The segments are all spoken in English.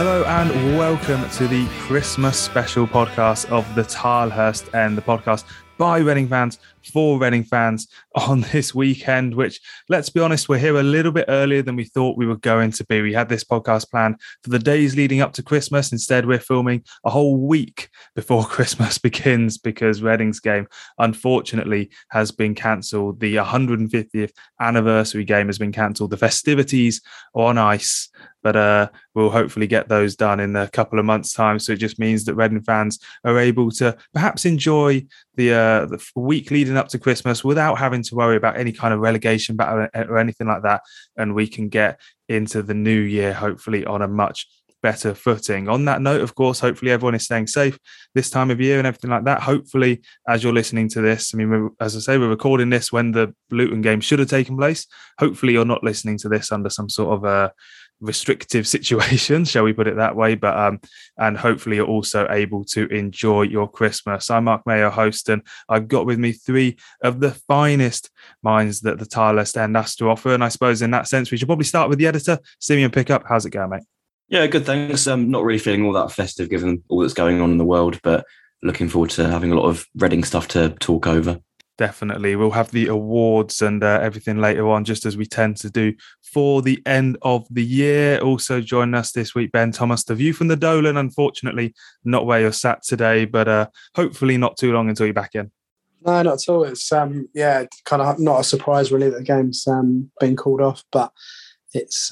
Hello and welcome to the Christmas special podcast of the Tilehurst End, the podcast by Reading fans for Reading fans on this weekend, which, let's be honest, we're here a little bit earlier than we thought we were going to be. We had this podcast planned for the days leading up to Christmas. Instead, we're filming a whole week before Christmas begins because Reading's game, unfortunately, has been cancelled. The 150th anniversary game has been cancelled. The festivities are on ice, but we'll hopefully get those done in a couple of months' time. So it just means that Reading fans are able to perhaps enjoy the week leading up to Christmas without having to worry about any kind of relegation battle or anything like that. And we can get into the new year, hopefully, on a much better footing. On that note, of course, hopefully everyone is staying safe this time of year and everything like that. Hopefully, as you're listening to this, I mean, as I say, we're recording this when the Luton game should have taken place. Hopefully, you're not listening to this under some sort of restrictive situation, shall we put it that way, but and hopefully you're also able to enjoy your Christmas. I'm Mark Mayo, host, and I've got with me three of the finest minds that the Tilehurst End has to offer, and I suppose in that sense we should probably start with the editor, Simeon Pickup. How's it going, mate? Yeah, good, thanks. Not really feeling all that festive given all that's going on in the world, but looking forward to having a lot of Reading stuff to talk over. Definitely. We'll have the awards and everything later on, just as we tend to do for the end of the year. Also joining us this week, Ben Thomas, the view from the Dolan. Unfortunately, not where you're sat today, but hopefully not too long until you're back in. No, not at all. It's kind of not a surprise really that the game's been called off, but it's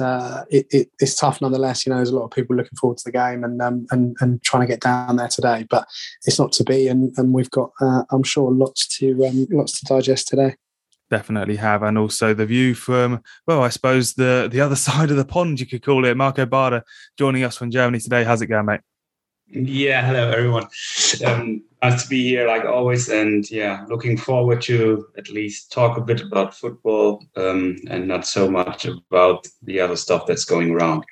tough nonetheless. You know, there's a lot of people looking forward to the game and trying to get down there today, but it's not to be. And we've got, I'm sure, lots to digest today. Definitely have. And also the view from, well, I suppose the other side of the pond, you could call it. Marco Barda joining us from Germany today. How's it going, mate? Yeah, hello everyone. Nice to be here like always, and looking forward to at least talk a bit about football and not so much about the other stuff that's going around.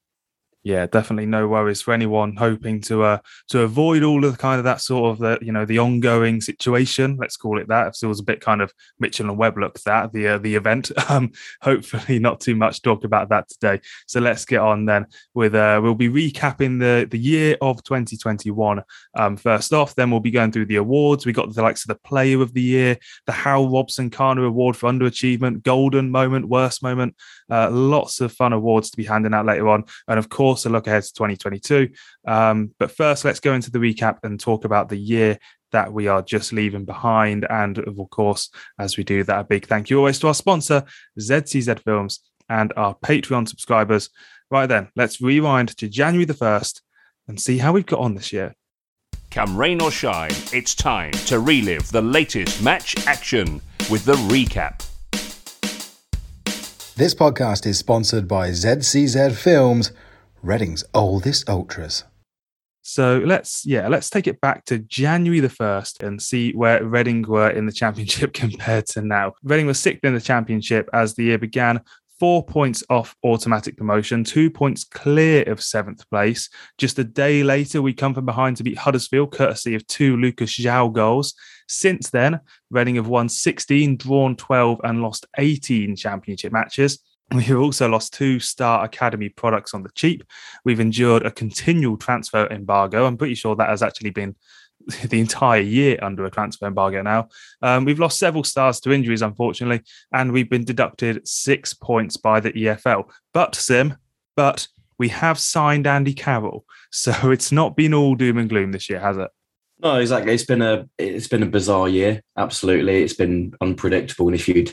Yeah, definitely no worries for anyone hoping to avoid all of kind of that sort of the ongoing situation. Let's call it that. It feels a bit kind of Mitchell and Webb look that the event. Hopefully not too much talk about that today. So let's get on then with we'll be recapping the year of 2021 first off. Then we'll be going through the awards. We got the likes of the Player of the Year, the Hal Robson-Kanu Award for Underachievement, Golden Moment, Worst Moment. Lots of fun awards to be handing out later on, and of course a look ahead to 2022. But first, let's go into the recap and talk about the year that we are just leaving behind. And of course, as we do that, a big thank you always to our sponsor, ZCZ Films, and our Patreon subscribers. Right then, let's rewind to January the 1st and see how we've got on this year. Come rain or shine, it's time to relive the latest match action with the recap. This podcast is sponsored by ZCZ Films, Reading's oldest ultras. So let's take it back to January the 1st and see where Reading were in the championship compared to now. Reading was sixth in the championship as the year began, 4 points off automatic promotion, 2 points clear of seventh place. Just a day later, we come from behind to beat Huddersfield, courtesy of 2 Lucas João goals. Since then, Reading have won 16, drawn 12 and lost 18 championship matches. We've also lost 2 Star Academy products on the cheap. We've endured a continual transfer embargo. I'm pretty sure that has actually been the entire year under a transfer embargo now. We've lost several stars to injuries, unfortunately, and we've been deducted 6 points by the EFL. But we have signed Andy Carroll, so it's not been all doom and gloom this year, has it? No, exactly. It's been a bizarre year. Absolutely, it's been unpredictable. And if you'd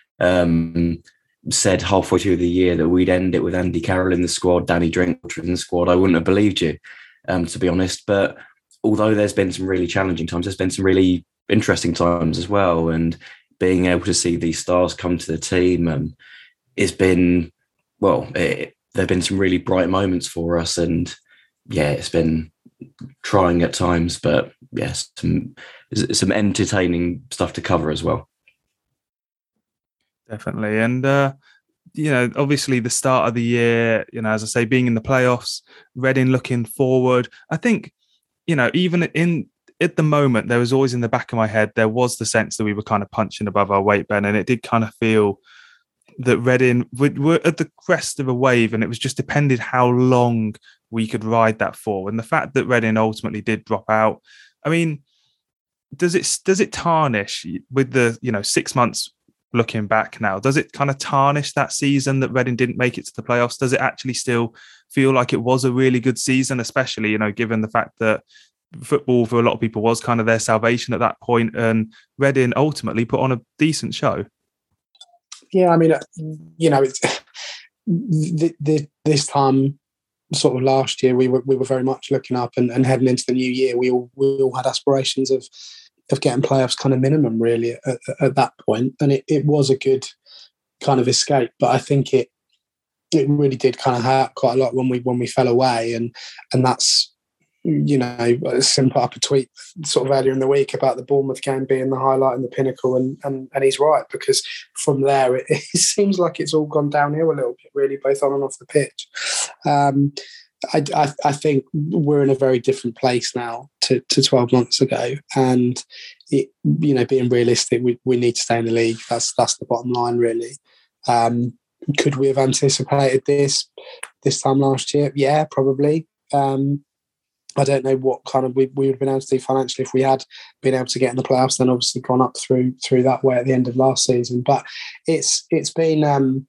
said halfway through the year that we'd end it with Andy Carroll in the squad, Danny Drinkwater in the squad, I wouldn't have believed you, to be honest. But although there's been some really challenging times, there's been some really interesting times as well. And being able to see these stars come to the team it's been, there have been some really bright moments for us. And yeah, it's been trying at times, but yes, some entertaining stuff to cover as well. Definitely. And, obviously the start of the year, as I say, being in the playoffs, Reading looking forward. I think, even at the moment, there was always in the back of my head, there was the sense that we were kind of punching above our weight, Ben, and it did kind of feel that Reading were at the crest of a wave, and it was just depended how long we could ride that forward. And the fact that Reading ultimately did drop out, I mean, does it tarnish with the 6 months looking back now? Does it kind of tarnish that season that Reading didn't make it to the playoffs? Does it actually still feel like it was a really good season, especially given the fact that football for a lot of people was kind of their salvation at that point, and Reading ultimately put on a decent show? Yeah, I mean, it's this time, sort of last year, we were very much looking up and heading into the new year. We all had aspirations of getting playoffs kind of minimum really at that point, and it was a good kind of escape. But I think it really did kind of hurt quite a lot when we fell away, and that's Sim put up a tweet sort of earlier in the week about the Bournemouth game being the highlight and the pinnacle, and he's right, because from there it seems like it's all gone downhill a little bit, really, both on and off the pitch. I think we're in a very different place now to 12 months ago, and being realistic, we need to stay in the league. That's the bottom line, really. Could we have anticipated this time last year? Yeah, probably. I don't know what kind of we would have been able to do financially if we had been able to get in the playoffs, then obviously gone up through that way at the end of last season. But it's been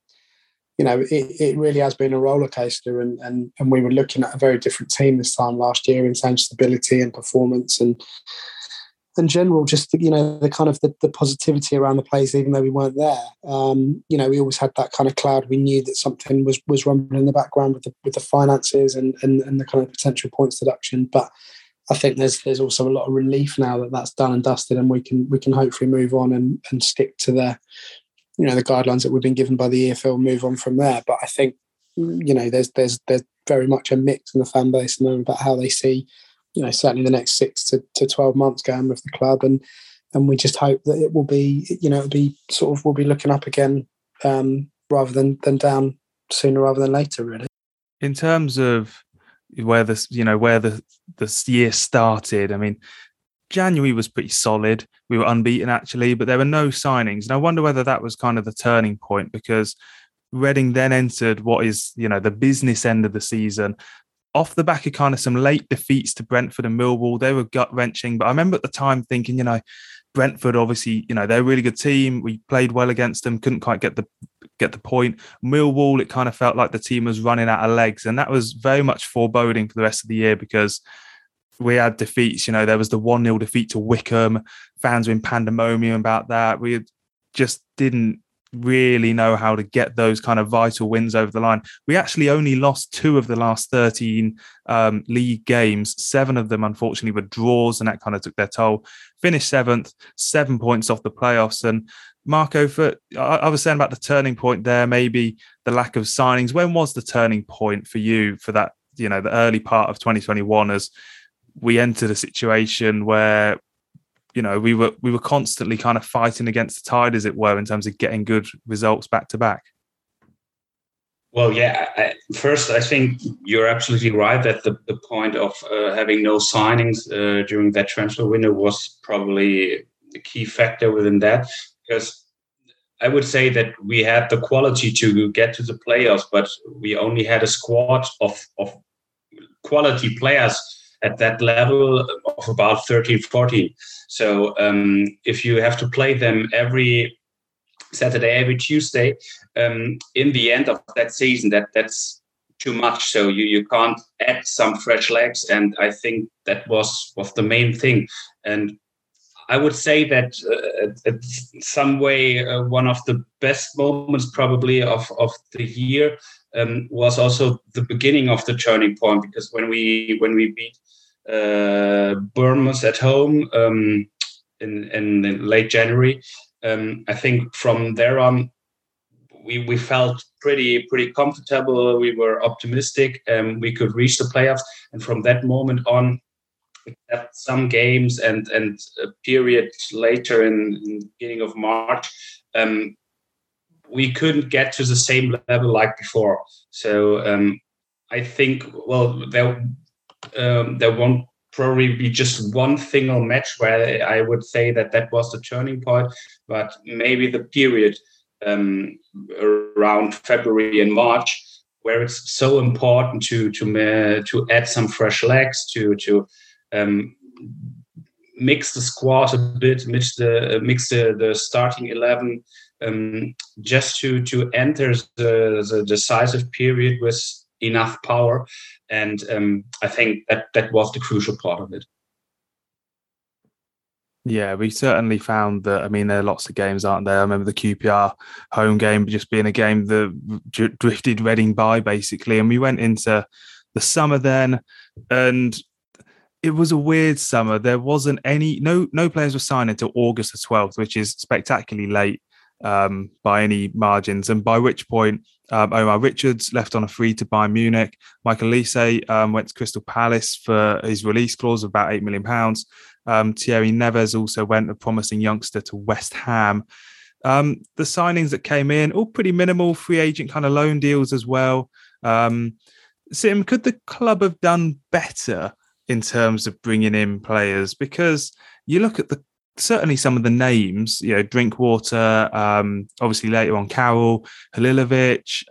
it really has been a roller coaster, and we were looking at a very different team this time last year in terms of stability and performance and general, just the kind of the positivity around the place, even though we weren't there. We always had that kind of cloud. We knew that something was rumbling in the background with the finances and the kind of potential points deduction. But I think there's also a lot of relief now that that's done and dusted, and we can hopefully move on and stick to the guidelines that we've been given by the EFL, move on from there. But I think there's very much a mix in the fan base about how they see certainly the next 6 to 12 months going with the club, and we just hope that it will be it'll be sort of, we'll be looking up again rather than down sooner rather than later, really. In terms of where this where the year started, I mean, January was pretty solid. We were unbeaten actually, but there were no signings, and I wonder whether that was kind of the turning point, because Reading then entered what is the business end of the season off the back of kind of some late defeats to Brentford and Millwall. They were gut-wrenching, but I remember at the time thinking, Brentford, obviously, they're a really good team. We played well against them, couldn't quite get the point. Millwall, it kind of felt like the team was running out of legs, and that was very much foreboding for the rest of the year, because we had defeats. There was the 1-0 defeat to Wickham. Fans were in pandemonium about that. We just didn't really know how to get those kind of vital wins over the line. We actually only lost 2 of the last 13 league games. 7 of them, unfortunately, were draws, and that kind of took their toll. Finished 7th, 7 points off the playoffs. And Marco, I was saying about the turning point there, maybe the lack of signings. When was the turning point for you for that, the early part of 2021, as we entered a situation where we were constantly kind of fighting against the tide, as it were, in terms of getting good results back to back? Well, yeah. First, I think you're absolutely right that the point of having no signings during that transfer window was probably the key factor within that, because I would say that we had the quality to get to the playoffs, but we only had a squad of quality players at that level of about 13, 14. So if you have to play them every Saturday, every Tuesday, in the end of that season, that's too much. So you can't add some fresh legs. And I think that was the main thing. And I would say that in some way, one of the best moments probably of the year was also the beginning of the turning point, because when we beat Bournemouth at home in late January, I think from there on we felt pretty comfortable. We were optimistic, we could reach the playoffs, and from that moment on, at some games and a period later in beginning of March, we couldn't get to the same level like before. So I think, well, there won't probably be just one single match where I would say that was the turning point, but maybe the period around February and March, where it's so important to add some fresh legs, to mix the squad a bit, mix the starting 11, just to enter the decisive period with enough power. And I think that was the crucial part of it. Yeah, we certainly found that. I mean, there are lots of games, aren't there? I remember the QPR home game just being a game that drifted Reading by, basically. And we went into the summer then, and it was a weird summer. There wasn't no players were signed until August the 12th, which is spectacularly late by any margins. And by which point, Omar Richards left on a free to Bayern Munich. Michael Olise went to Crystal Palace for his release clause of about £8 million. Thierry Neves also went, a promising youngster, to West Ham. The signings that came in, all pretty minimal, free agent kind of loan deals as well. Sim, could the club have done better in terms of bringing in players? Because you look at certainly some of the names, Drinkwater, obviously later on Carroll, Halilovic.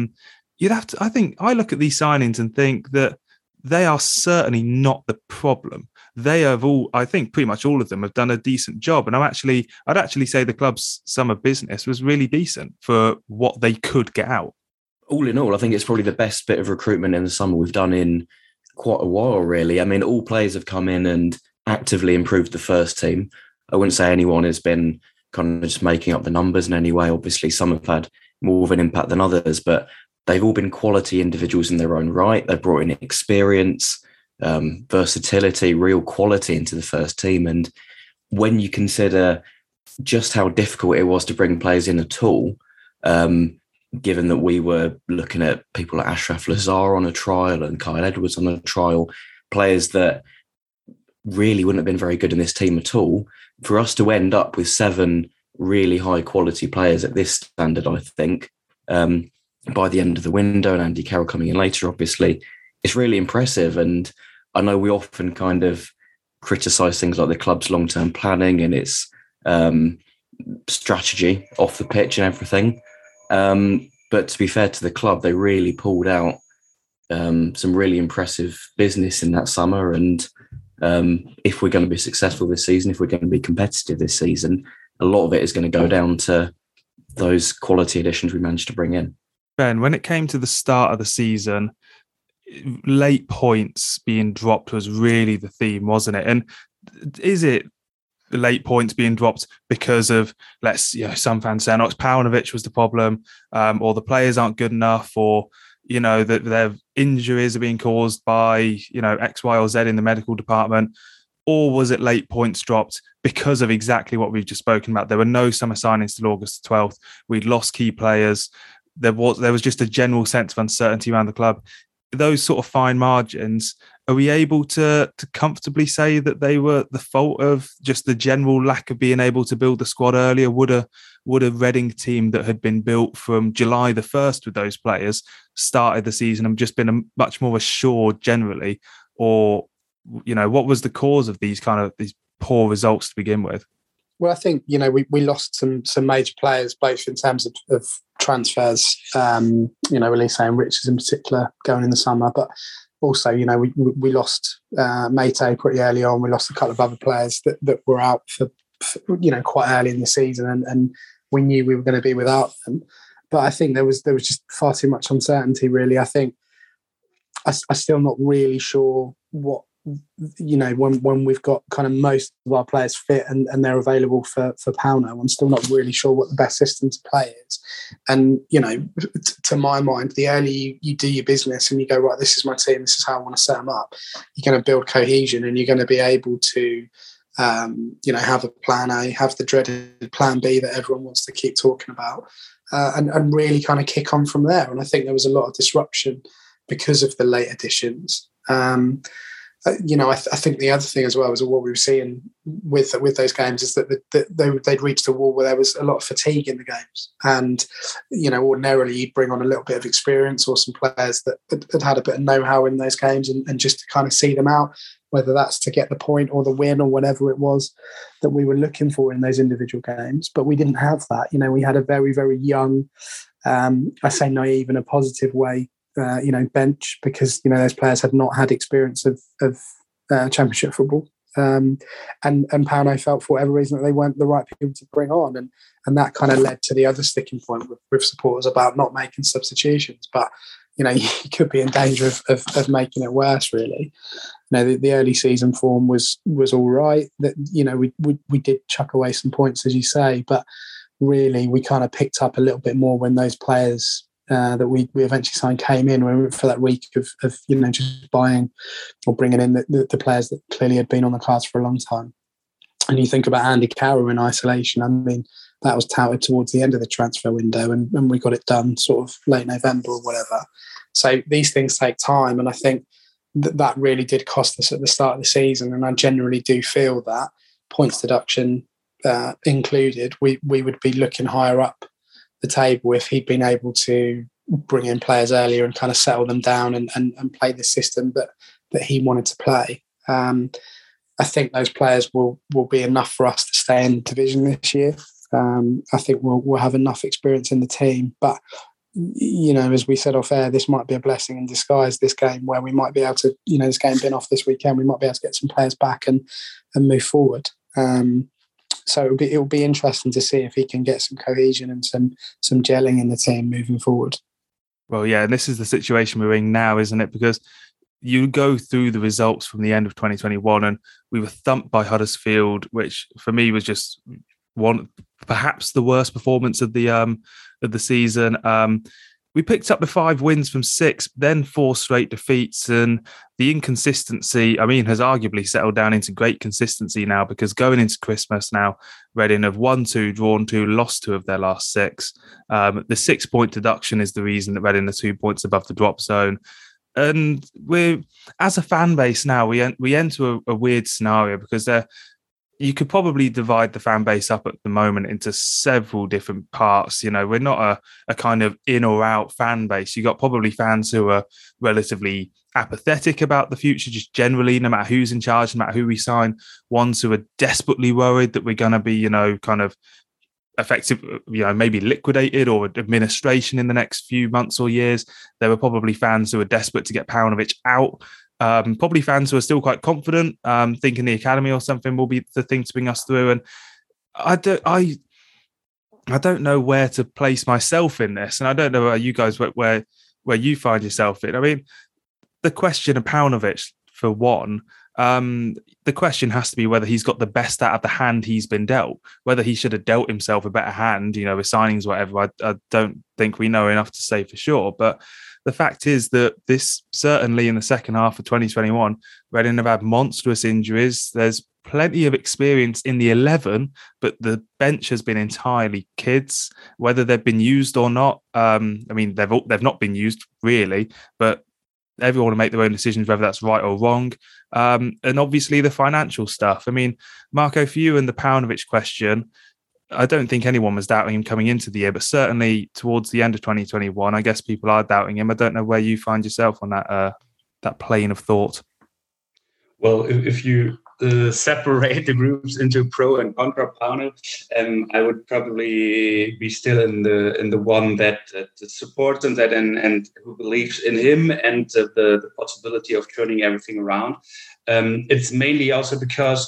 I think I look at these signings and think that they are certainly not the problem. They have all, I think pretty much all of them have done a decent job. And I'd actually say the club's summer business was really decent for what they could get out. All in all, I think it's probably the best bit of recruitment in the summer we've done in quite a while, really. I mean, all players have come in and actively improved the first team. I wouldn't say anyone has been kind of just making up the numbers in any way. Obviously, some have had more of an impact than others, but they've all been quality individuals in their own right. They've brought in experience, versatility, real quality into the first team. And when you consider just how difficult it was to bring players in at all, given that we were looking at people like Ashraf Lazar on a trial and Kyle Edwards on a trial, players that really wouldn't have been very good in this team at all, for us to end up with 7 really high quality players at this standard, I think, by the end of the window, and Andy Carroll coming in later, obviously, it's really impressive. And I know we often kind of criticise things like the club's long-term planning and its strategy off the pitch and everything. But to be fair to the club, they really pulled out some really impressive business in that summer. And if we're going to be successful this season, if we're going to be competitive this season, a lot of it is going to go down to those quality additions we managed to bring in. Ben, when it came to the start of the season, late points being dropped was really the theme, wasn't it? And is it the late points being dropped because of, some fans saying, it's Paunovic was the problem, or the players aren't good enough, or, that their injuries are being caused by, X, Y, or Z in the medical department? Or was it late points dropped because of exactly what we've just spoken about? There were no summer signings till August 12th. We'd lost key players. There was just a general sense of uncertainty around the club. Those sort of fine margins, are we able to comfortably say that they were the fault of just the general lack of being able to build the squad earlier? Would a Reading team that had been built from July the 1st with those players started the season and just been much more assured generally? Or, what was the cause of these poor results to begin with? Well, I think, we lost some major players, both in terms of transfers, Olise and Richards in particular going in the summer, but also, we lost Meite pretty early on. We lost a couple of other players that were out for quite early in the season, and we knew we were going to be without them. But I think there was just far too much uncertainty, really. I think I'm still not really sure what, when we've got kind of most of our players fit and they're available for Pauno, I'm still not really sure what the best system to play is. And, to my mind, the earlier you do your business and you go, right, this is my team, this is how I want to set them up, you're going to build cohesion and you're going to be able to, have a plan A, have the dreaded plan B that everyone wants to keep talking about, and really kind of kick on from there. And I think there was a lot of disruption because of the late additions. I think the other thing as well was what we were seeing with those games is that they'd reached a wall where there was a lot of fatigue in the games. And, ordinarily you'd bring on a little bit of experience or some players that had a bit of know-how in those games and just to kind of see them out, whether that's to get the point or the win or whatever it was that we were looking for in those individual games. But we didn't have that. We had a very, very young, I say naive in a positive way, bench because those players had not had experience of Championship football. And Pauno felt for whatever reason that they weren't the right people to bring on, and that kind of led to the other sticking point with supporters about not making substitutions. But you could be in danger of making it worse. Really, the early season form was all right. That we did chuck away some points, as you say, but really we kind of picked up a little bit more when those players that we eventually signed came in. We went for that week of just buying or bringing in the players that clearly had been on the cards for a long time. And you think about Andy Carroll in isolation. I mean, that was touted towards the end of the transfer window, and we got it done sort of late November or whatever. So these things take time, and I think that really did cost us at the start of the season. And I generally do feel that points deduction included, we would be looking higher up the table if he'd been able to bring in players earlier and kind of settle them down and play the system that he wanted to play. I think those players will be enough for us to stay in the division this year. I think we'll have enough experience in the team, but as we said off air, this might be a blessing in disguise, this game, where we might be able to, this game being off this weekend, we might be able to get some players back and move forward. So it'll be interesting to see if he can get some cohesion and some gelling in the team moving forward. Well, yeah, and this is the situation we're in now, isn't it? Because you go through the results from the end of 2021, and we were thumped by Huddersfield, which for me was just perhaps the worst performance of the season. We picked up the 5 wins from 6, then 4 straight defeats, and the inconsistency, has arguably settled down into great consistency now, because going into Christmas now, Reading have won 2, drawn 2, lost 2 of their last 6. The 6-point deduction is the reason that Reading are 2 points above the drop zone. And we're, as a fan base now, we enter a weird scenario, because you could probably divide the fan base up at the moment into several different parts. We're not a kind of in or out fan base. You got probably fans who are relatively apathetic about the future, just generally, no matter who's in charge, no matter who we sign. Ones who are desperately worried that we're going to be, kind of effective, maybe liquidated or administration in the next few months or years. There are probably fans who are desperate to get Paunovic out. Probably fans who are still quite confident, thinking the academy or something will be the thing to bring us through. And I don't know where to place myself in this, and I don't know you guys where you find yourself in. The question of Paunovic, for one, the question has to be whether he's got the best out of the hand he's been dealt, whether he should have dealt himself a better hand, with signings, whatever. I don't think we know enough to say for sure, but the fact is that this, certainly in the second half of 2021, Reading have had monstrous injuries. There's plenty of experience in the 11, but the bench has been entirely kids, whether they've been used or not. They've not been used really, but everyone will make their own decisions whether that's right or wrong. And obviously the financial stuff. Marco, for you and the Paunovic question, I don't think anyone was doubting him coming into the year, but certainly towards the end of 2021, I guess people are doubting him. I don't know where you find yourself on that plane of thought. Well, if you separate the groups into pro and contra Pauno, I would probably be still in the one that supports him, and who believes in him and the possibility of turning everything around. It's mainly also because,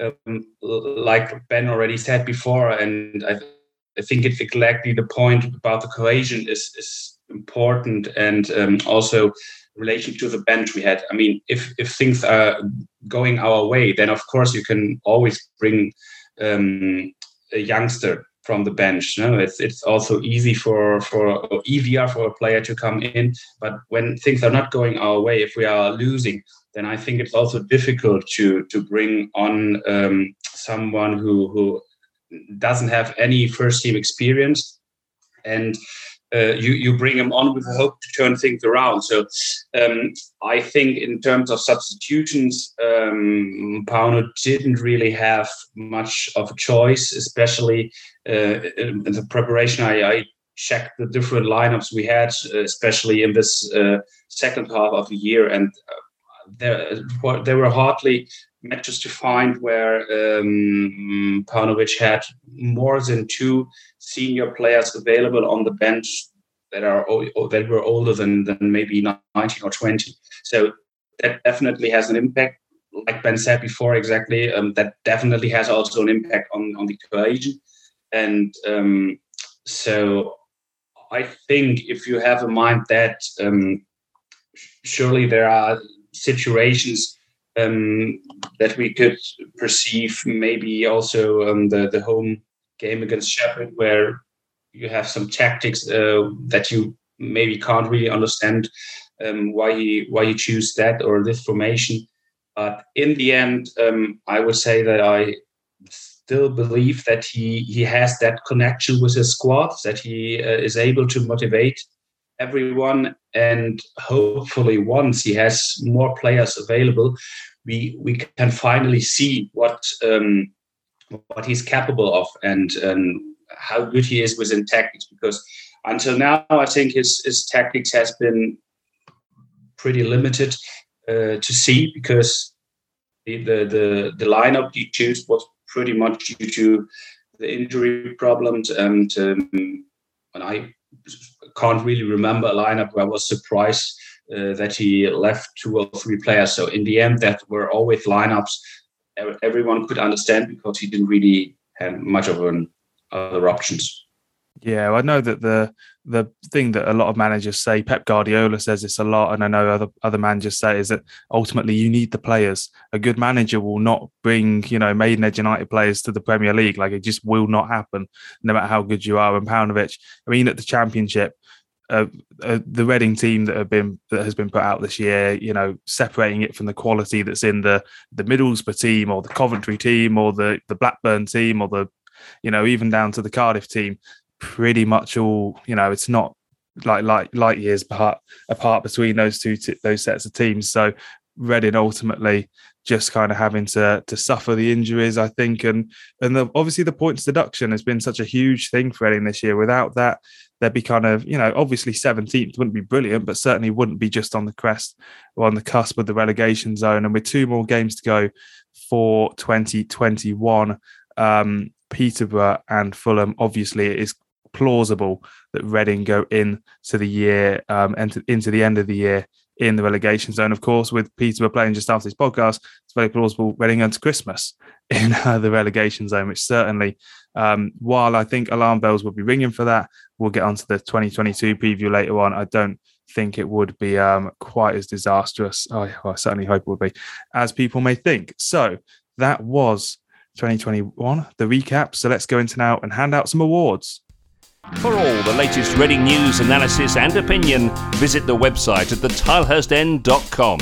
like Ben already said before, and I think it's exactly the point about the cohesion is important, and also relation to the bench we had. If things are going our way, then of course you can always bring a youngster from the bench. It's also easier for a player to come in. But when things are not going our way, if we are losing, then I think it's also difficult to bring on someone who doesn't have any first team experience, and you bring him on with the hope to turn things around. So I think in terms of substitutions, Pauno didn't really have much of a choice, especially in the preparation. I checked the different lineups we had, especially in this second half of the year, and there were hardly matches to find where Paunovic had more than 2 senior players available on the bench that were older than maybe 19 or 20. So that definitely has an impact. Like Ben said before, exactly. That definitely has also an impact on the cohesion. And so I think if you have in mind that surely there are situations that we could perceive, maybe also the home game against Sheffield, where you have some tactics that you maybe can't really understand why you choose that or this formation. But in the end, I would say that I still believe that he has that connection with his squad, that he is able to motivate everyone, and hopefully once he has more players available, we can finally see what he's capable of and how good he is within tactics. Because until now, I think his tactics has been pretty limited to see, because the lineup he chose was pretty much due to the injury problems, and I can't really remember a lineup where I was surprised that he left 2 or 3 players. So in the end, that were always lineups everyone could understand, because he didn't really have much of other options. Yeah, I know that the thing that a lot of managers say, Pep Guardiola says this a lot, and I know other managers say, is that ultimately you need the players. A good manager will not bring, Maidenhead United players to the Premier League. Like, it just will not happen, no matter how good you are. And Paunovic, I mean, at the Championship, the Reading team that has been put out this year, separating it from the quality that's in the Middlesbrough team or the Coventry team or the Blackburn team or the, even down to the Cardiff team. Pretty much all, it's not like light years apart between those those sets of teams. So Reading ultimately just kind of having to suffer the injuries, I think, and obviously the points deduction has been such a huge thing for Reading this year. Without that, they'd be kind of, obviously 17th wouldn't be brilliant, but certainly wouldn't be just on the crest or on the cusp of the relegation zone. And with 2 more games to go for 2021, Peterborough and Fulham, obviously it is plausible that Reading go into the year, into the end of the year in the relegation zone. Of course, with Peterborough playing just after this podcast, it's very plausible Reading into Christmas in the relegation zone, which certainly, while I think alarm bells will be ringing for that, we'll get onto the 2022 preview later on. I don't think it would be quite as disastrous. I certainly hope it would be, as people may think. So that was 2021, the recap. So let's go into now and hand out some awards. For all the latest Reading news, analysis and opinion, visit the website at thetilehurstend.com.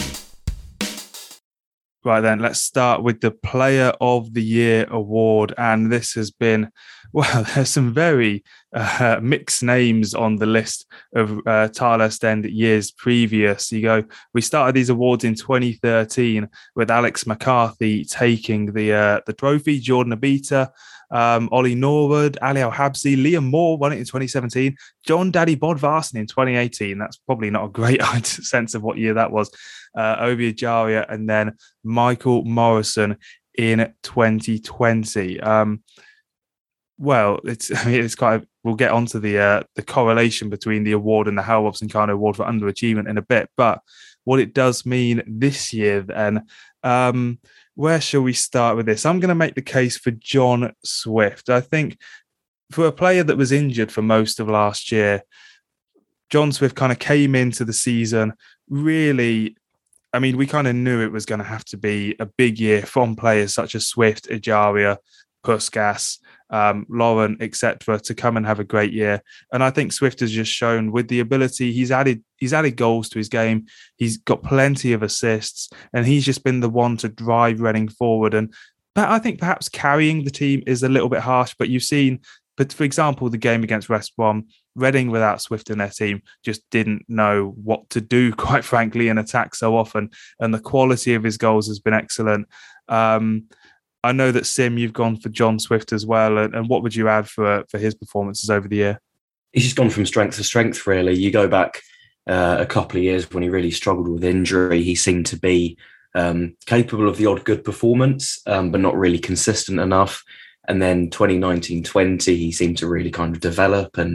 Right then, let's start with the Player of the Year award. And this has been, well, there's some very mixed names on the list of Tilehurst End years previous. We started these awards in 2013 with Alex McCarthy taking the trophy, Jordan Abita, Ollie Norwood, Ali Al-Habsi, Liam Moore won it in 2017, John Daddy Bodvarsson in 2018. That's probably not a great sense of what year that was. Ovie Ejaria, and then Michael Morrison in 2020. Well, it's kind of, we'll get onto the correlation between the award and the Hal Robson-Kanu Award for underachievement in a bit. But what it does mean this year, then, where shall we start with this? I'm going to make the case for John Swift. I think for a player that was injured for most of last year, John Swift kind of came into the season really. I mean, we kind of knew it was going to have to be a big year from players such as Swift, Ejaria, Puskas, Lauren, etc., to come and have a great year. And I think Swift has just shown with the ability, he's added goals to his game. He's got plenty of assists, and he's just been the one to drive Reading forward. And I think perhaps carrying the team is a little bit harsh, but you've seen, but for example, the game against West Brom, Reading without Swift in their team just didn't know what to do, quite frankly, in attack so often. And the quality of his goals has been excellent. I know that, Sim, you've gone for John Swift as well. And what would you add for his performances over the year? He's just gone from strength to strength, really. You go back a couple of years when he really struggled with injury. He seemed to be capable of the odd good performance, but not really consistent enough. And then 2019-20, he seemed to really kind of develop and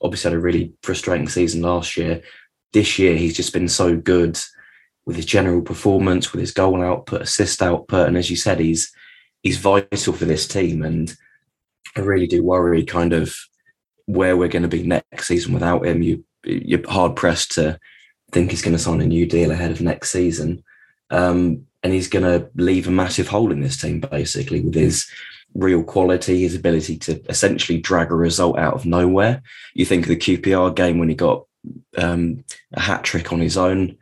obviously had a really frustrating season last year. This year, he's just been so good with his general performance, with his goal output, assist output. And as you said, he's vital for this team. And I really do worry kind of where we're going to be next season without him. You're hard pressed to think he's going to sign a new deal ahead of next season. And he's going to leave a massive hole in this team, basically, with his real quality, his ability to essentially drag a result out of nowhere. You think of the QPR game when he got a hat trick on his own.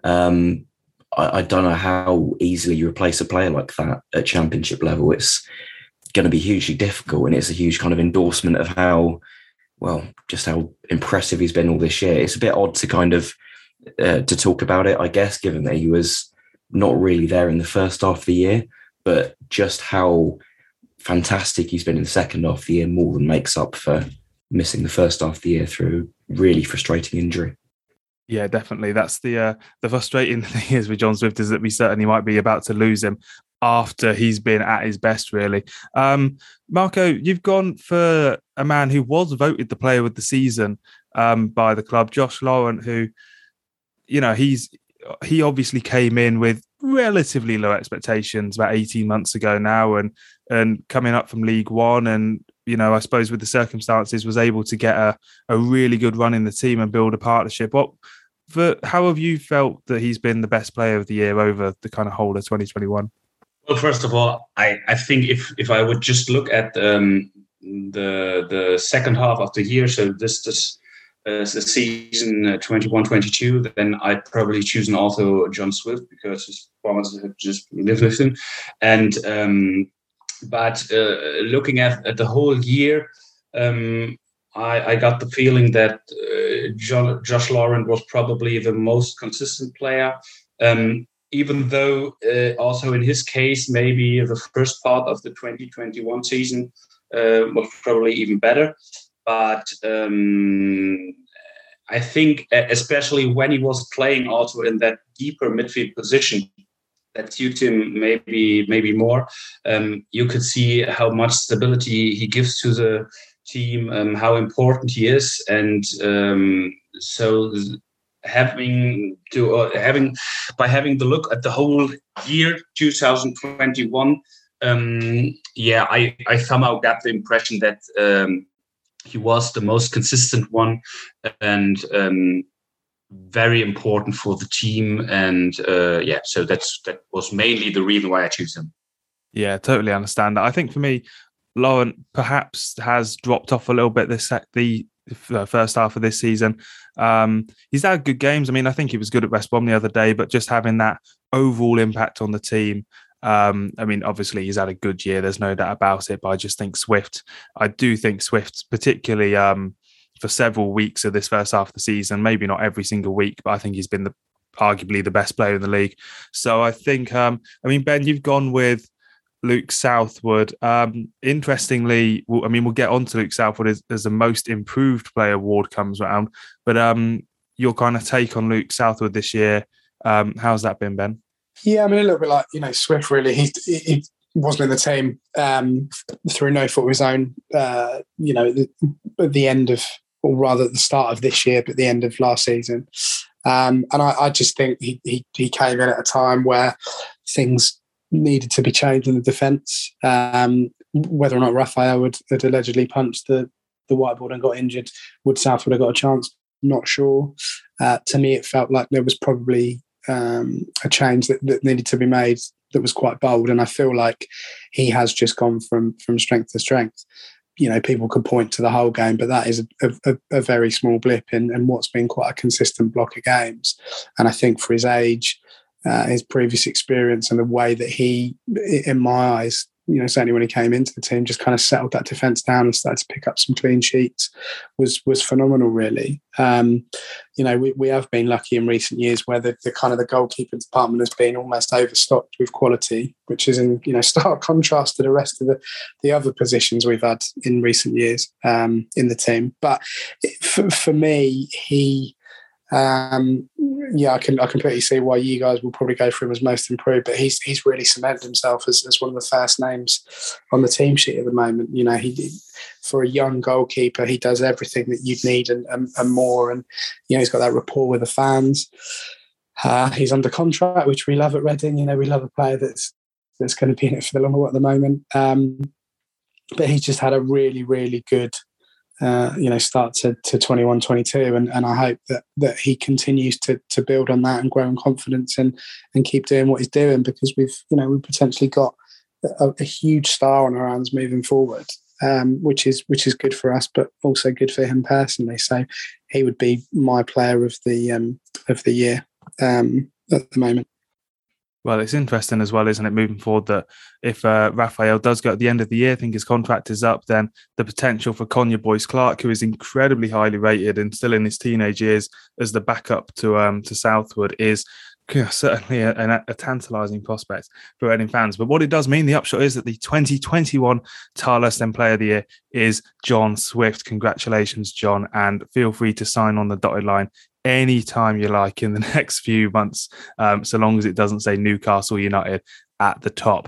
I don't know how easily you replace a player like that at championship level. It's going to be hugely difficult, and it's a huge kind of endorsement of just how impressive he's been all this year. It's a bit odd to kind of to talk about it, I guess, given that he was not really there in the first half of the year, but just how fantastic he's been in the second half of the year more than makes up for missing the first half of the year through really frustrating injury. Yeah, definitely. That's the frustrating thing is with John Swift is that we certainly might be about to lose him after he's been at his best, really. Marco, you've gone for a man who was voted the player of the season by the club, Josh Laurent, who, he obviously came in with relatively low expectations about 18 months ago now and coming up from League One and, I suppose with the circumstances was able to get a really good run in the team and build a partnership. How have you felt that he's been the best player of the year over the kind of whole of 2021? Well, first of all, I think if I would just look at the second half of the year, so this the season 21-22, then I'd probably choose also John Swift because his performances have just lived with him. And but looking at the whole year, I got the feeling that Josh Laurent was probably the most consistent player. Even though also in his case, maybe the first part of the 2021 season was probably even better. But I think especially when he was playing also in that deeper midfield position, that suits him maybe more. You could see how much stability he gives to the team, how important he is. And so having the look at the whole year 2021, I somehow got the impression that he was the most consistent one and very important for the team. And so that was mainly the reason why I choose him. Yeah, totally understand that. I think for me, Laurent perhaps has dropped off a little bit the first half of this season. He's had good games. I mean, I think he was good at West Brom the other day, but just having that overall impact on the team. I mean, obviously he's had a good year. There's no doubt about it. But I do think Swift, particularly for several weeks of this first half of the season, maybe not every single week, but I think he's been arguably the best player in the league. So I think, Ben, you've gone with Luke Southwood. Interestingly, we'll get on to Luke Southwood as the most improved player award comes around. But your kind of take on Luke Southwood this year, how's that been, Ben? Yeah, a little bit like, Swift, really. He wasn't in the team through no fault of his own, at the end of, or rather at the start of this year, but at the end of last season. And I just think he came in at a time where things needed to be changed in the defence. Whether or not Raphael had allegedly punched the whiteboard and got injured, would Southwood have got a chance? Not sure. To me, it felt like there was probably a change that needed to be made that was quite bold, and I feel like he has just gone from strength to strength. People could point to the whole game, but that is a very small blip in what's been quite a consistent block of games. And I think for his age, his previous experience and the way that he, in my eyes, certainly when he came into the team, just kind of settled that defence down and started to pick up some clean sheets was phenomenal, really. We have been lucky in recent years where the kind of the goalkeeping department has been almost overstocked with quality, which is in stark contrast to the rest of the other positions we've had in recent years in the team. But for me, he Yeah, I can completely see why you guys will probably go for him as most improved, but he's really cemented himself as one of the first names on the team sheet at the moment. You know, for a young goalkeeper, he does everything that you'd need and more. And, you know, he's got that rapport with the fans. He's under contract, which we love at Reading. You know, we love a player that's going to be in it for the long haul at the moment. But he's just had a really, really good start to 21-22, and I hope that he continues to build on that and grow in confidence and keep doing what he's doing, because we've potentially got a huge star on our hands moving forward, which is good for us, but also good for him personally. So he would be my player of the year at the moment. Well, it's interesting as well, isn't it, moving forward, that if Raphael does go at the end of the year, I think his contract is up, then the potential for Konya Boyce-Clarke, who is incredibly highly rated and still in his teenage years, as the backup to Southwood, is certainly a tantalising prospect for Reading fans. But what it does mean, the upshot is that the 2021 Tilehurst End Player of the Year is John Swift. Congratulations, John, and feel free to sign on the dotted line anytime you like in the next few months, so long as it doesn't say Newcastle United at the top.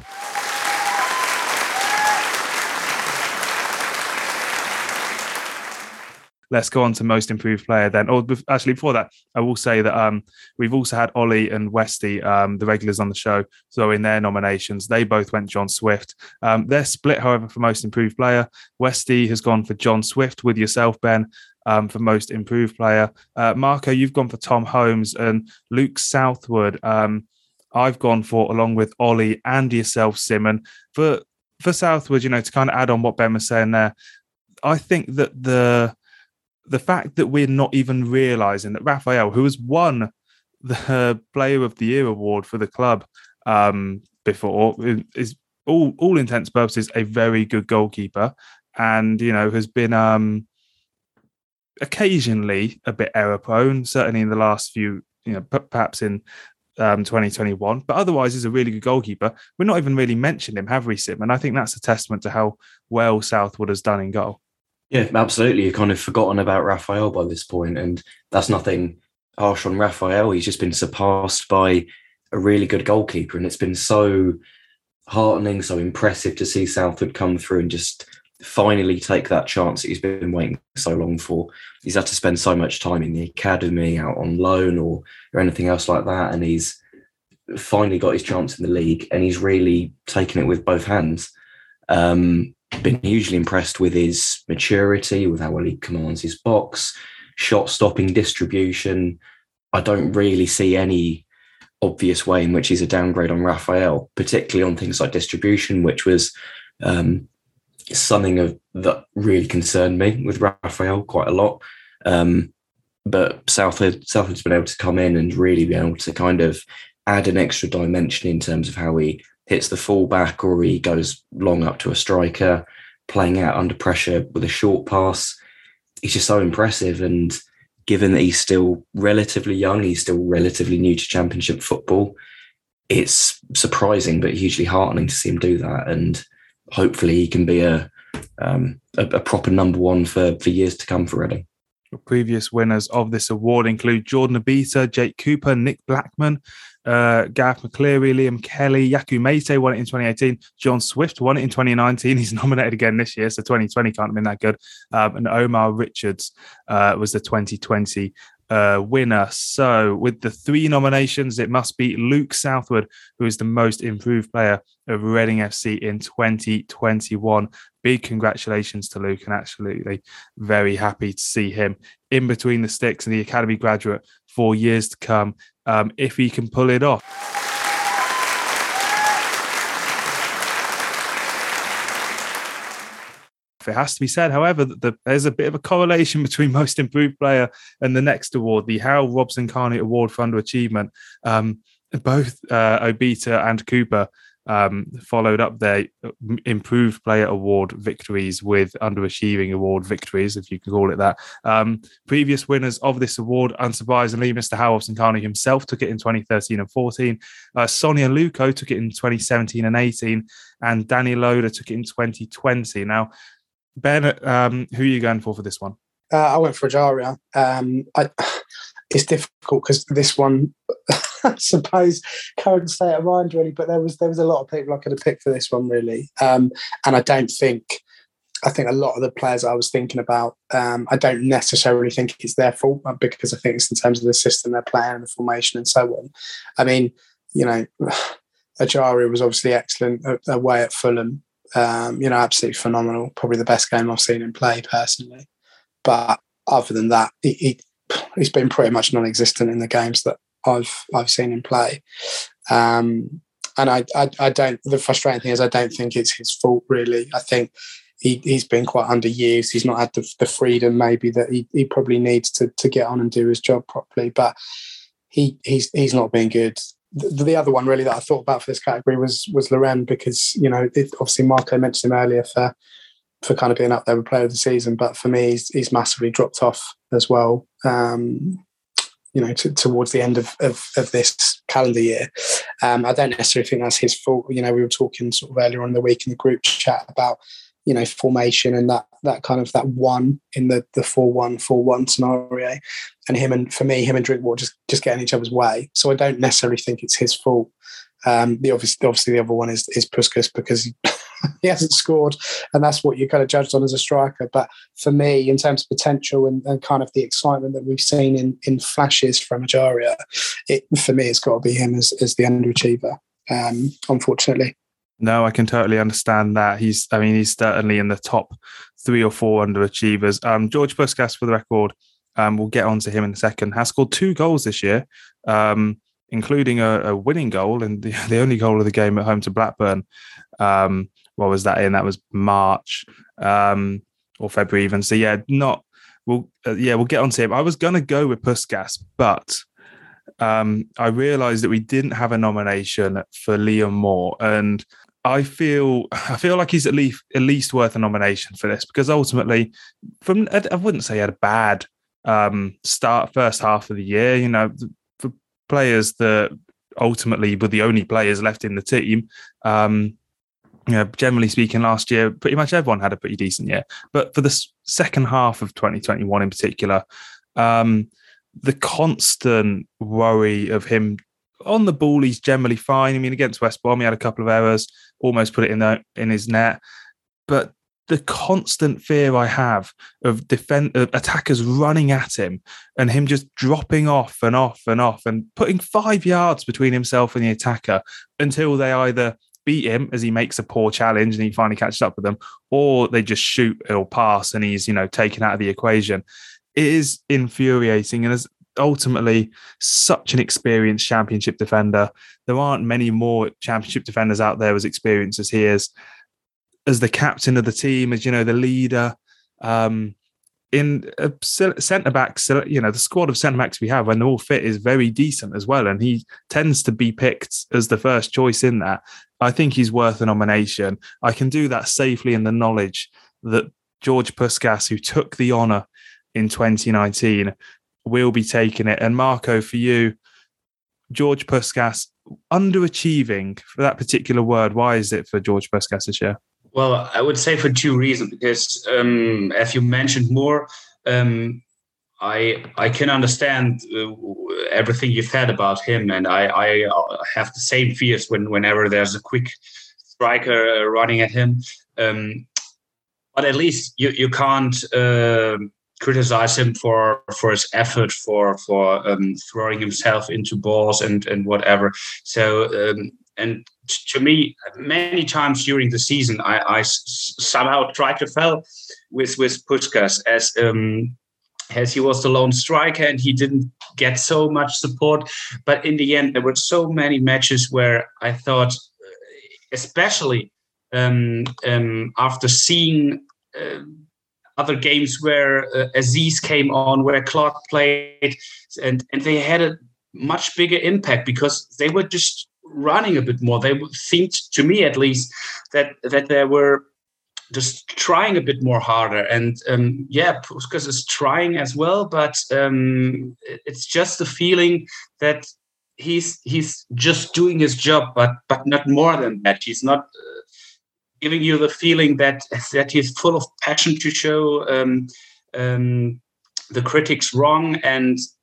Let's go on to most improved player then. Or actually, before that, I will say that we've also had Ollie and Westy, the regulars on the show. So in their nominations, they both went John Swift. They're split, however, for most improved player. Westy has gone for John Swift with yourself, Ben, for most improved player. Marco, you've gone for Tom Holmes, and Luke Southwood, I've gone for, along with Ollie and yourself, Simon. For Southwood, to kind of add on what Ben was saying there, I think that the fact that we're not even realising that Raphael, who has won the Player of the Year award for the club before, is all intents and purposes a very good goalkeeper, and has been occasionally a bit error prone, certainly in the last few, perhaps in 2021, but otherwise is a really good goalkeeper. We're not even really mentioned him, have we, Sim? And I think that's a testament to how well Southwood has done in goal. Yeah, absolutely. You've kind of forgotten about Raphael by this point, and that's nothing harsh on Raphael. He's just been surpassed by a really good goalkeeper, and it's been so heartening, so impressive to see Southwood come through and just finally take that chance that he's been waiting so long for. He's had to spend so much time in the academy, out on loan or anything else like that, and he's finally got his chance in the league, and he's really taken it with both hands. Been hugely impressed with his maturity, with how well he commands his box, shot stopping, distribution. I don't really see any obvious way in which he's a downgrade on Raphael, particularly on things like distribution, which was something that really concerned me with Raphael quite a lot. But Southwood's been able to come in and really be able to kind of add an extra dimension in terms of how he hits the fullback, or he goes long up to a striker, playing out under pressure with a short pass. He's just so impressive. And given that he's still relatively young, he's still relatively new to Championship football, it's surprising but hugely heartening to see him do that. And hopefully he can be a proper number one for years to come for Reading. Previous winners of this award include Jordan Obita, Jake Cooper, Nick Blackman, Gareth McCleary, Liam Kelly, Yaku Mate won it in 2018. John Swift won it in 2019. He's nominated again this year, so 2020 can't have been that good. And Omar Richards was the 2020 winner. So with the 3 nominations, it must be Luke Southwood, who is the most improved player of Reading FC in 2021. Big congratulations to Luke, and absolutely very happy to see him in between the sticks and the academy graduate for years to come, if he can pull it off. It has to be said, however, that there's a bit of a correlation between most improved player and the next award, the Hal Robson-Carney Award for Underachievement. Both Obita and Cooper followed up their improved player award victories with underachieving award victories, if you can call it that. Previous winners of this award, unsurprisingly, Mr. Hal Robson-Carney himself took it in 2013 and 14. Sonia Luco took it in 2017 and 18, and Danny Loader took it in 2020. Now, Ben, who are you going for this one? I went for Ajaria. it's difficult because this one, I suppose, current state of mind really. But there was a lot of people I could have picked for this one really, and I think a lot of the players I was thinking about, I don't necessarily think it's their fault because I think it's in terms of the system they're playing and the formation and so on. I mean, Ajaria was obviously excellent away at Fulham. Absolutely phenomenal. Probably the best game I've seen him play personally. But other than that, he's been pretty much non-existent in the games that I've seen him play. And I don't. The frustrating thing is I don't think it's his fault really. I think he's been quite underused. He's not had the freedom maybe that he probably needs to get on and do his job properly. But he's not been good. The other one really that I thought about for this category was Laurent because obviously Marco mentioned him earlier for kind of being up there with player of the season, but for me he's massively dropped off as well. Towards the end of this calendar year, I don't necessarily think that's his fault. We were talking sort of earlier on in the week in the group chat about formation and that kind of that one in the 4-1-4-1 scenario, and him and Drinkwater just getting each other's way. So I don't necessarily think it's his fault. Obviously the other one is Puskas because he hasn't scored, and that's what you're kind of judged on as a striker. But for me, in terms of potential and kind of the excitement that we've seen in flashes from Ajaria, for me it's got to be him as the underachiever, unfortunately. No, I can totally understand that. He's certainly in the top 3 or 4 underachievers. George Puskas, for the record, we'll get on to him in a second, has scored 2 goals this year, including a winning goal and the only goal of the game at home to Blackburn. What was that in? That was March or February even. So we'll get on to him. I was going to go with Puskas, but I realised that we didn't have a nomination for Liam Moore, and I feel like he's at least worth a nomination for this because ultimately, I wouldn't say he had a bad start first half of the year. For players that ultimately were the only players left in the team. Generally speaking, last year pretty much everyone had a pretty decent year, but for the second half of 2021 in particular, the constant worry of him on the ball, he's generally fine. I mean, against West Brom, he had a couple of errors, almost put it in his net. But the constant fear I have of attackers running at him and him just dropping off and off and off and putting 5 yards between himself and the attacker until they either beat him as he makes a poor challenge and he finally catches up with them, or they just shoot or pass and he's, taken out of the equation. It is infuriating, and as ultimately such an experienced championship defender, there aren't many more championship defenders out there as experienced as he is. As the captain of the team, as the leader, in centre backs, the squad of centre backs we have, when they're all fit, is very decent as well, and he tends to be picked as the first choice in that. I think he's worth a nomination. I can do that safely in the knowledge that George Puskas, who took the honour in 2019, will be taking it. And Marco, for you, George Puskas, underachieving, for that particular word, why is it for George Puskas this year? Well, I would say for 2 reasons, because as you mentioned more, I can understand everything you said about him, and I have the same fears whenever there's a quick striker running at him. But at least you can't criticize him for his effort for throwing himself into balls and whatever. So and to me, many times during the season, I somehow tried to fell with Puskas as he was the lone striker and he didn't get so much support. But in the end, there were so many matches where I thought, especially after seeing other games where Aziz came on, where Clark played, and they had a much bigger impact because they were just running a bit more. They seemed, to me at least, that they were just trying a bit more harder. And Puskas is trying as well, but it's just the feeling that he's just doing his job, but not more than that. He's not giving you the feeling that he's full of passion to show the critics wrong, and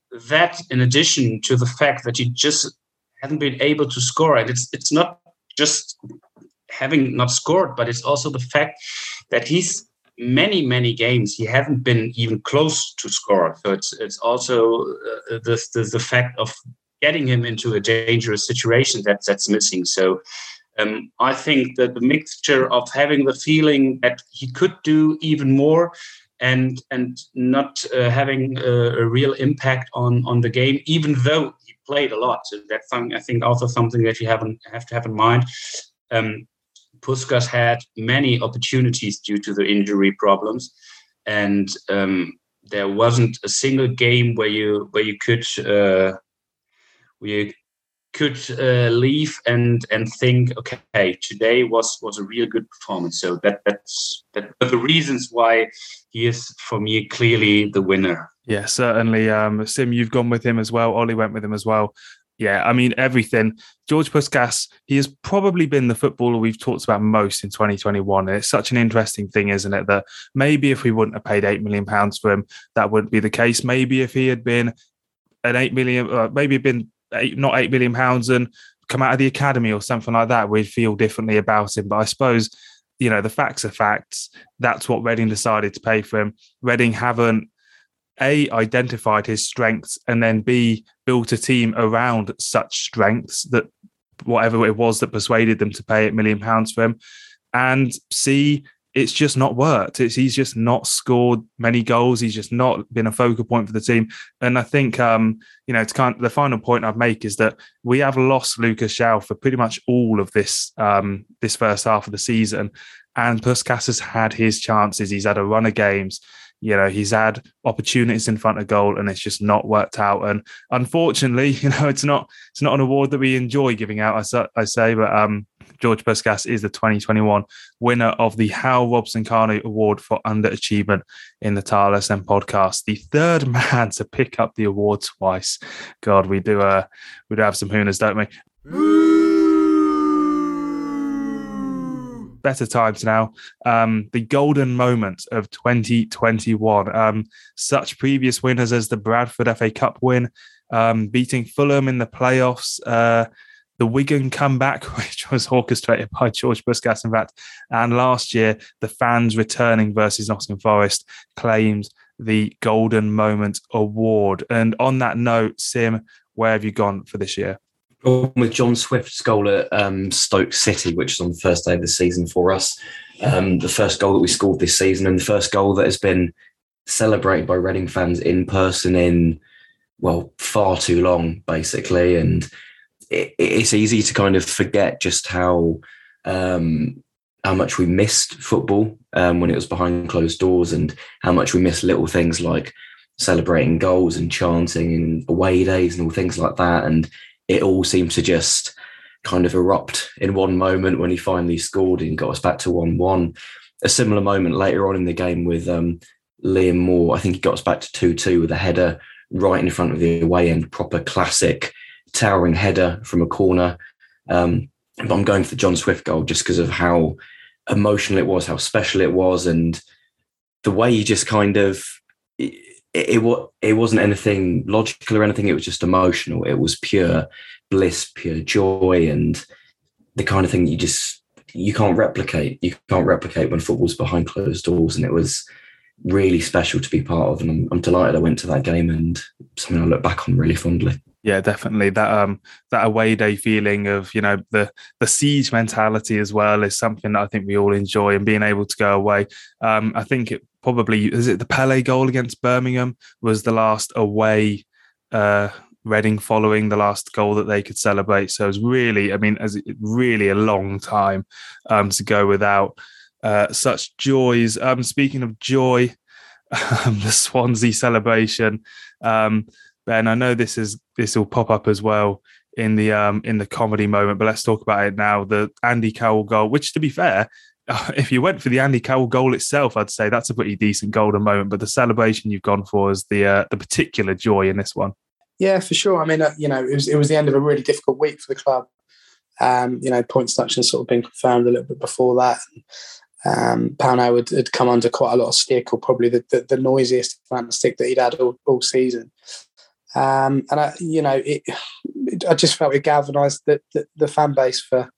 that, in addition to the fact that he just hasn't been able to score, and it's not just having not scored, but it's also the fact that he's many games he hasn't been even close to score. So it's also the fact of getting him into a dangerous situation that's missing. So I think that the mixture of having the feeling that he could do even more and not having a real impact on the game, even though he played a lot. So that's something, I think, also something that you have to have in mind. Puskás had many opportunities due to the injury problems, and there wasn't a single game where you could leave and think, okay, today was a real good performance. So that's the reasons why he is, for me, clearly the winner. Yeah, certainly. Sim, you've gone with him as well. Ollie went with him as well. Yeah, I mean, everything. George Puskás, he has probably been the footballer we've talked about most in 2021. It's such an interesting thing, isn't it? That maybe if we wouldn't have paid £8 million for him, that wouldn't be the case. Maybe if he had been not £8 million and come out of the academy or something like that, we'd feel differently about him. But I suppose, the facts are facts. That's what Reading decided to pay for him. Reading haven't A, identified his strengths, and then B, built a team around such strengths that whatever it was that persuaded them to pay £8 million for him. And C, it's just not worked. He's just not scored many goals. He's just not been a focal point for the team. And I think, the final point I'd make is that we have lost Lucas João for pretty much all of this this first half of the season. And Puskás has had his chances. He's had a run of games. He's had opportunities in front of goal, and it's just not worked out. And unfortunately, it's not an award that we enjoy giving out, I say, but George Puskás is the 2021 winner of the Hal Robson-Kanu Award for Underachievement in the Tireless End podcast. The third man to pick up the award twice. God, we do have some hooners, don't we? Better times now. The golden moment of 2021. Such previous winners as the Bradford FA Cup win, beating Fulham in the playoffs, the Wigan comeback, which was orchestrated by George Puskás, in fact, and last year, the fans returning versus Nottingham Forest claimed the Golden Moment Award. And on that note, Sim, where have you gone for this year? With John Swift's goal at Stoke City, which was on the first day of the season for us. The first goal that we scored this season, and the first goal that has been celebrated by Reading fans in person in, far too long, basically. And it's easy to kind of forget just how much we missed football when it was behind closed doors, and how much we missed little things like celebrating goals and chanting and away days and all things like that. And it all seemed to just kind of erupt in one moment when he finally scored and got us back to 1-1. A similar moment later on in the game with Liam Moore. I think he got us back to 2-2 with a header right in front of the away end, proper classic towering header from a corner. But I'm going for the John Swift goal just because of how emotional it was, how special it was, and the way he just kind of... It wasn't anything logical or anything. It was just emotional. It was pure bliss, pure joy, and the kind of thing that you can't replicate. You can't replicate when football's behind closed doors, and it was really special to be part of. And I'm delighted I went to that game, and something I look back on really fondly. Yeah, definitely. That away day feeling of, the siege mentality as well is something that I think we all enjoy, and being able to go away. I think it probably, is it the Pele goal against Birmingham was the last away Reading following the last goal that they could celebrate. So it was really, really a long time to go without such joys. Speaking of joy, the Swansea celebration. Ben, I know this will pop up as well in the comedy moment, but let's talk about it now. The Andy Carroll goal, which, to be fair, if you went for the Andy Carroll goal itself, I'd say that's a pretty decent golden moment. But the celebration you've gone for is the particular joy in this one. Yeah, for sure. It was the end of a really difficult week for the club. Point deduction sort of been confirmed a little bit before that. Pauno had come under quite a lot of stick, or probably the noisiest amount of stick that he'd had all season. And I just felt it galvanised the fan base for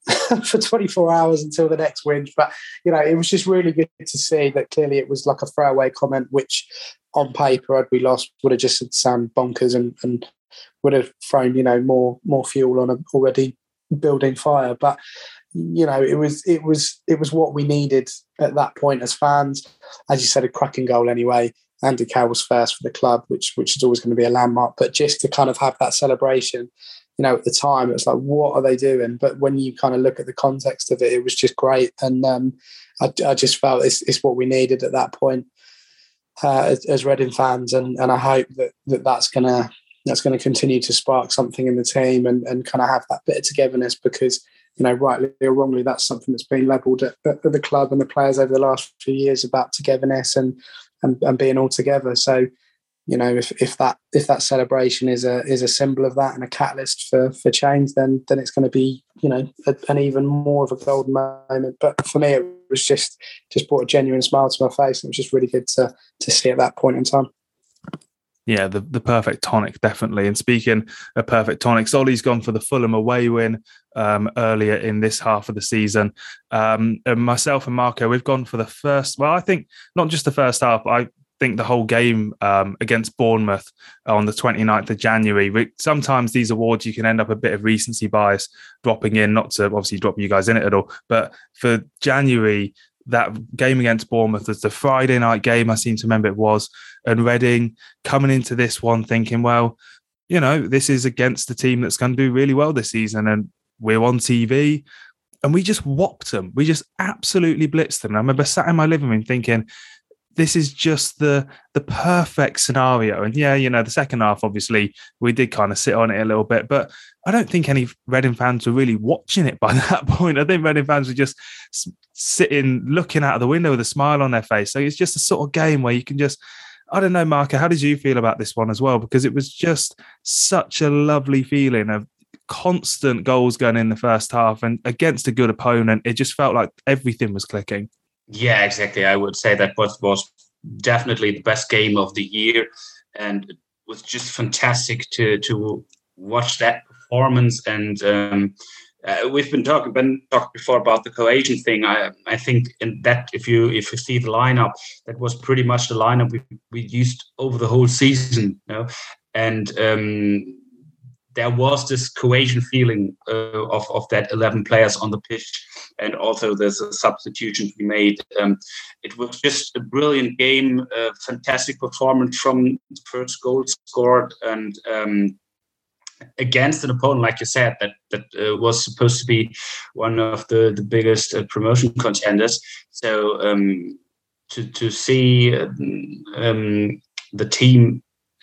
24 hours until the next win. But it was just really good to see that. Clearly it was like a throwaway comment, which on paper, had we lost, would have just sounded bonkers and would have thrown more fuel on an already building fire. But it was what we needed at that point as fans. As you said, a cracking goal anyway. Andy Carroll was first for the club, which is always going to be a landmark. But just to kind of have that celebration, at the time, it was like, what are they doing? But when you kind of look at the context of it, it was just great. And I just felt it's what we needed at that point as Reading fans. And I hope that's going to continue to spark something in the team and kind of have that bit of togetherness, because, rightly or wrongly, that's something that's been levelled at the club and the players over the last few years about togetherness and being all together. So, if that celebration is a symbol of that and a catalyst for change, then it's going to be, an even more of a golden moment. But for me, it was just brought a genuine smile to my face. It was just really good to see at that point in time. Yeah, the perfect tonic, definitely. And speaking of perfect tonics, Ollie's gone for the Fulham away win earlier in this half of the season. And myself and Marco, we've gone for the first, well, I think not just the first half, but I think the whole game against Bournemouth on the 29th of January. Sometimes these awards, you can end up a bit of recency bias dropping in, not to obviously drop you guys in it at all, but for January, that game against Bournemouth was the Friday night game, I seem to remember it was, and Reading coming into this one thinking, well, this is against the team that's going to do really well this season, and we're on TV, and we just whopped them. We just absolutely blitzed them. And I remember sat in my living room thinking, this is just the perfect scenario. And the second half, obviously, we did kind of sit on it a little bit, but I don't think any Reading fans were really watching it by that point. I think Reading fans were just sitting, looking out of the window with a smile on their face. So it's just a sort of game where you can just, I don't know, Marco, how did you feel about this one as well? Because it was just such a lovely feeling of constant goals going in the first half, and against a good opponent, it just felt like everything was clicking. Yeah, exactly. I would say that was definitely the best game of the year, and it was just fantastic to watch that performance. And we've been talking before about the cohesion thing. I think in that if you see the lineup, that was pretty much the lineup we used over the whole season, and there was this cohesion feeling of that 11 players on the pitch, and also there's a substitution we made. It was just a brilliant game, a fantastic performance from the first goal scored, and against an opponent, like you said, that was supposed to be one of the biggest promotion contenders. So to see the team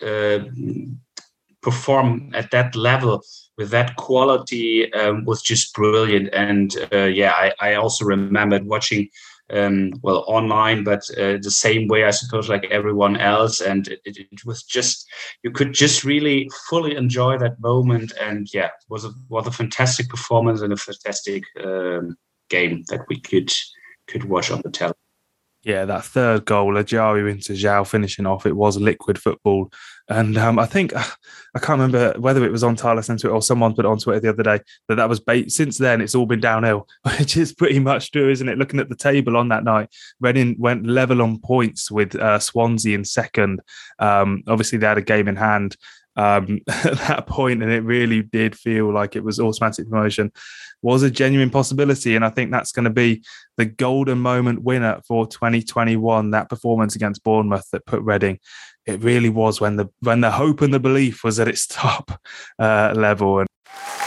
perform at that level with that quality was just brilliant. And I also remembered watching online, but the same way, I suppose, like everyone else. And it was just, you could just really fully enjoy that moment. And it was a fantastic performance and a fantastic game that we could watch on the television. Yeah, that third goal, Ajari into Zhao finishing off, it was liquid football. And I think, I can't remember whether it was on Tyler sent it or someone put it on Twitter the other day, that was bait. Since then, it's all been downhill, which is pretty much true, isn't it? Looking at the table on that night, Reading went level on points with Swansea in second. Obviously, they had a game in hand at that point, and it really did feel like it was automatic promotion was a genuine possibility. And I think that's going to be the golden moment winner for 2021, that performance against Bournemouth that put Reading, it really was when the hope and the belief was at its top level. And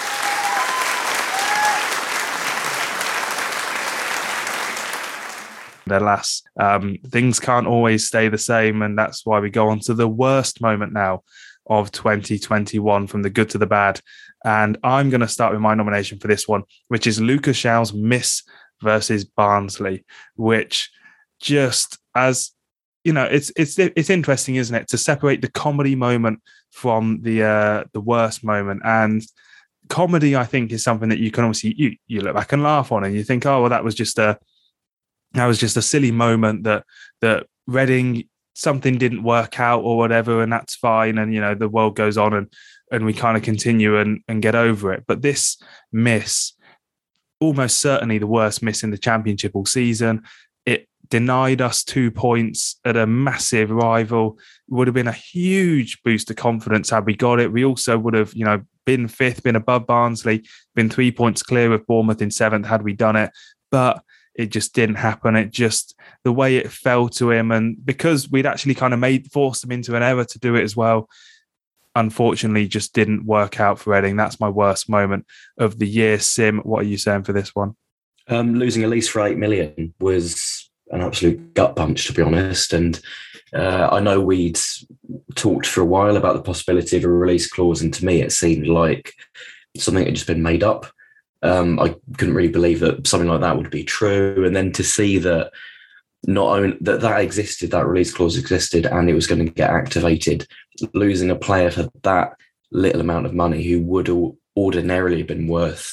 alas, things can't always stay the same, and that's why we go on to the worst moment now of 2021, from the good to the bad. And I'm going to start with my nomination for this one, which is Lucas Zhao's miss versus Barnsley, which just, as you know, it's interesting, isn't it, to separate the comedy moment from the worst moment. And comedy, I think, is something that you can obviously you look back and laugh on, and you think, oh well, that was just a silly moment that Reading something didn't work out or whatever, and that's fine. And, you know, the world goes on and we kind of continue and get over it. But this miss, almost certainly the worst miss in the Championship all season. It denied us 2 points at a massive rival. It would have been a huge boost of confidence had we got it. We also would have, you know, been fifth, been above Barnsley, been 3 points clear of Bournemouth in seventh had we done it. But it just didn't happen. It just, the way it fell to him, and because we'd actually kind of forced him into an error to do it as well, unfortunately just didn't work out for Reading. That's my worst moment of the year. Sim, what are you saying for this one? Losing Elise for 8 million was an absolute gut punch, to be honest. And I know we'd talked for a while about the possibility of a release clause, and to me it seemed like something had just been made up. I couldn't really believe that something like that would be true. And then to see that not only that existed, that release clause existed, and it was going to get activated, losing a player for that little amount of money who would ordinarily have been worth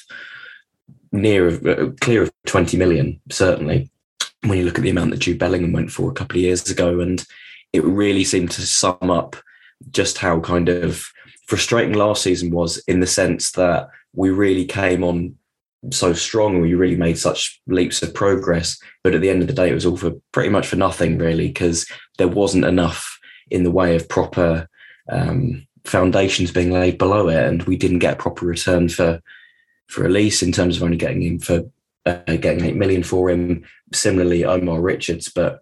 clear of 20 million, certainly, when you look at the amount that Jude Bellingham went for a couple of years ago. And it really seemed to sum up just how kind of frustrating last season was, in the sense that we really came on so strong and we really made such leaps of progress. But at the end of the day, it was all for pretty much for nothing, really, because there wasn't enough in the way of proper foundations being laid below it. And we didn't get a proper return for Elise, in terms of only getting him for getting 8 million for him. Similarly, Omar Richards, but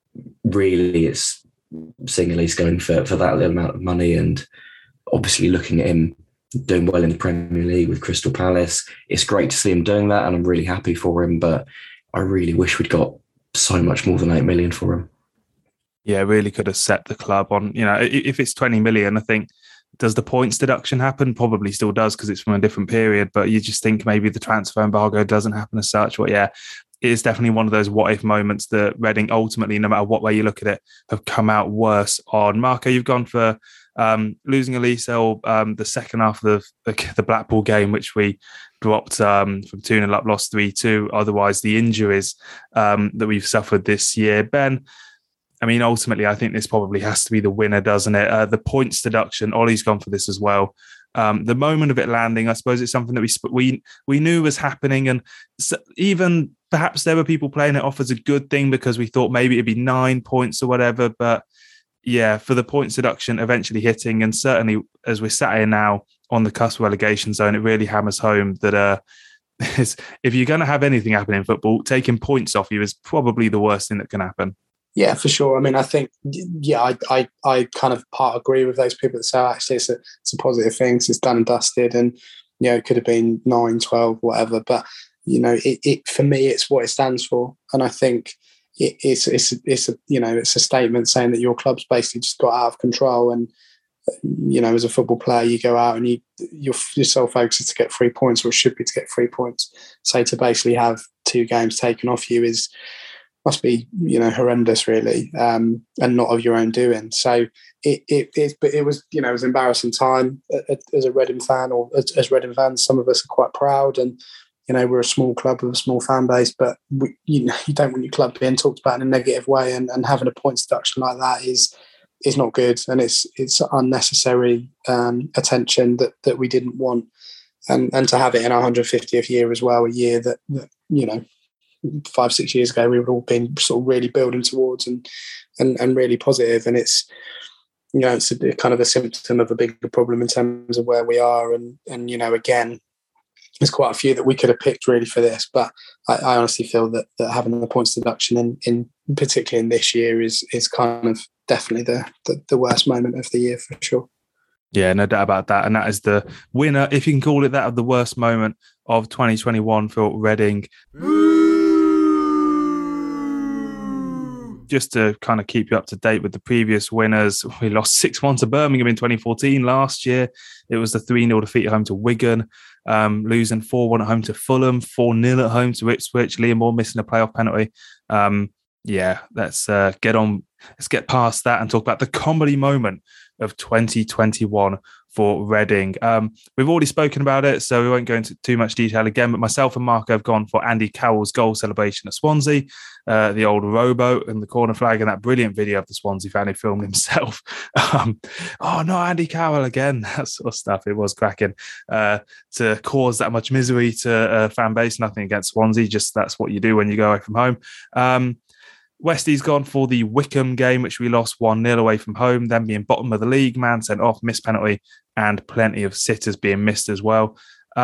really it's seeing Elise going for that little amount of money, and obviously looking at him doing well in the Premier League with Crystal Palace. It's great to see him doing that, and I'm really happy for him, but I really wish we'd got so much more than 8 million for him. Yeah, really could have set the club on, you know, if it's 20 million, I think, does the points deduction happen? Probably still does, because it's from a different period, but you just think maybe the transfer embargo doesn't happen as such. Well, yeah, it is definitely one of those what-if moments that Reading ultimately, no matter what way you look at it, have come out worse on. Marco, you've gone for losing Elise, or the second half of the Blackpool game, which we dropped from 2-0 up, lost 3-2. Otherwise, the injuries that we've suffered this year. Ben, I mean, ultimately, I think this probably has to be the winner, doesn't it? The points deduction, Ollie's gone for this as well. The moment of it landing, I suppose it's something that we knew was happening. And even perhaps there were people playing it off as a good thing because we thought maybe it'd be 9 points or whatever. But yeah, for the points deduction eventually hitting, and certainly as we're sat here now on the cusp of relegation zone, it really hammers home that if you're going to have anything happen in football, taking points off you is probably the worst thing that can happen. Yeah, for sure. I mean, I think, yeah, I kind of part agree with those people that say, actually, it's a positive thing. It's done and dusted, and, you know, it could have been 9, 12, whatever. But, you know, it for me, it's what it stands for. And I think it's a statement saying that your club's basically just got out of control. And, you know, as a football player, you go out and your sole focus is to get 3 points, or it should be to get 3 points. So to basically have 2 games taken off you must be, you know, horrendous, really, and not of your own doing. So it was, you know, it was an embarrassing time as a Reading fan, or as Reading fans. Some of us are quite proud, and, you know, we're a small club with a small fan base, but you don't want your club being talked about in a negative way, and having a points deduction like that is not good, and it's unnecessary attention that we didn't want, and to have it in our 150th year as well, a year that you know, 5-6 years ago we would all been sort of really building towards and really positive. And it's, you know, it's a kind of a symptom of a bigger problem in terms of where we are, and you know, again, there's quite a few that we could have picked really for this, but I honestly feel that having the points deduction in particularly in this year is kind of definitely the worst moment of the year, for sure. Yeah, no doubt about that. And that is the winner, if you can call it that, of the worst moment of 2021 for Reading. Just to kind of keep you up to date with the previous winners, we lost 6-1 to Birmingham in 2014. Last year, it was the 3-0 defeat at home to Wigan, losing 4-1 at home to Fulham, 4-0 at home to Ipswich. Liam Moore missing a playoff penalty. Yeah, let's get on let's get past that and talk about the comedy moment of 2021 for Reading. We've already spoken about it, so we won't go into too much detail again, but myself and Marco have gone for Andy Carroll's goal celebration at Swansea, the old rowboat and the corner flag, and that brilliant video of the Swansea fan who filmed himself. Oh, no, Andy Carroll again, that sort of stuff. It was cracking to cause that much misery to a fan base. Nothing against Swansea, just that's what you do when you go away from home. Westie's gone for the Wycombe game, which we lost 1-0 away from home, then being bottom of the league, man sent off, missed penalty, and plenty of sitters being missed as well.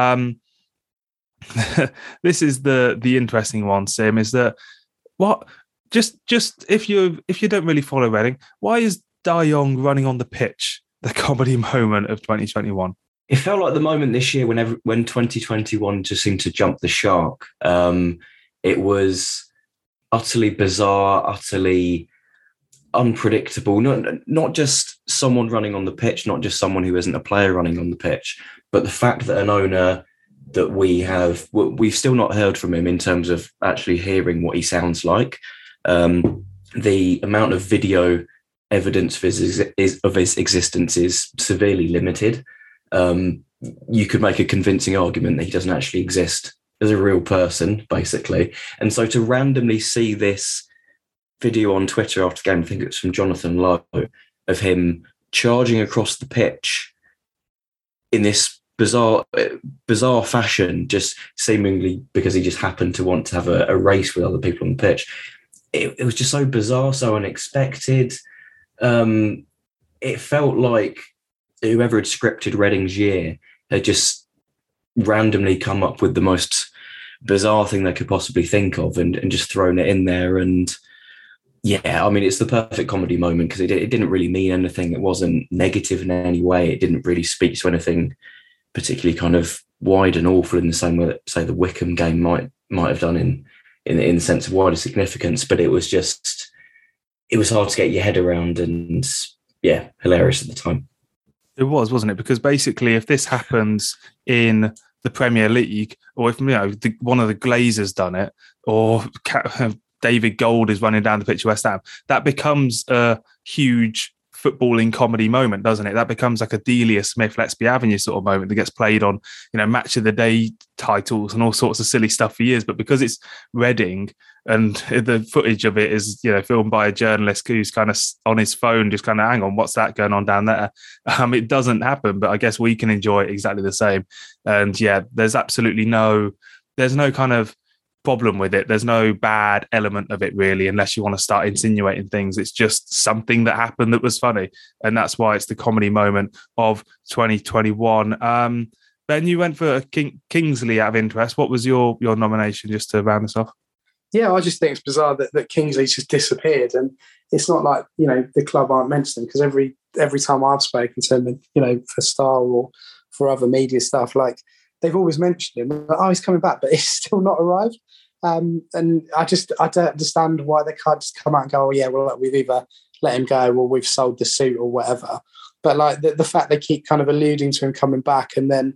This is the interesting one, Sim, is that just if you don't really follow Reading, why is Da Young running on the pitch the comedy moment of 2021? It felt like the moment this year when 2021 just seemed to jump the shark. It was utterly bizarre, utterly unpredictable. Not just someone running on the pitch, not just someone who isn't a player running on the pitch, but the fact that an owner that we've still not heard from him in terms of actually hearing what he sounds like. The amount of video evidence of his existence is severely limited. You could make a convincing argument that he doesn't actually exist as a real person, basically. And so to randomly see this video on Twitter after the game, I think it's from Jonathan Lowe, of him charging across the pitch in this bizarre fashion, just seemingly because he just happened to want to have a race with other people on the pitch. It was just so bizarre, so unexpected. It felt like whoever had scripted Reading's year had just randomly come up with the most bizarre thing they could possibly think of and just thrown it in there. And yeah, I mean, it's the perfect comedy moment because it didn't really mean anything. It wasn't negative in any way. It didn't really speak to anything particularly kind of wide and awful in the same way that, say, the Wycombe game might have done in the sense of wider significance. But it was hard to get your head around and, yeah, hilarious at the time. It was, wasn't it? Because basically, if this happens in the Premier League, or if one of the Glazers done it, or David Gold is running down the pitch of West Ham, that becomes a huge footballing comedy moment, doesn't it? That becomes like a Delia Smith, Let's Be Having You sort of moment that gets played on, match of the day titles and all sorts of silly stuff for years. But because it's Reading and the footage of it is, filmed by a journalist who's kind of on his phone, just kind of, hang on, what's that going on down there? It doesn't happen, but I guess we can enjoy it exactly the same. And yeah, there's no kind of problem with it. There's no bad element of it really, unless you want to start insinuating things. It's just something that happened that was funny, and that's why it's the comedy moment of 2021. Ben, you went for Kingsley out of interest. What was your nomination, just to round this off? Yeah, I just think it's bizarre that Kingsley's just disappeared, and it's not like the club aren't mentioning, because every time I've spoken to him, for Star or for other media stuff, like, they've always mentioned him. Oh, he's coming back, but he's still not arrived. And I don't understand why they can't just come out and go, oh yeah, well, we've either let him go or we've sold the suit or whatever. But like the fact they keep kind of alluding to him coming back and then,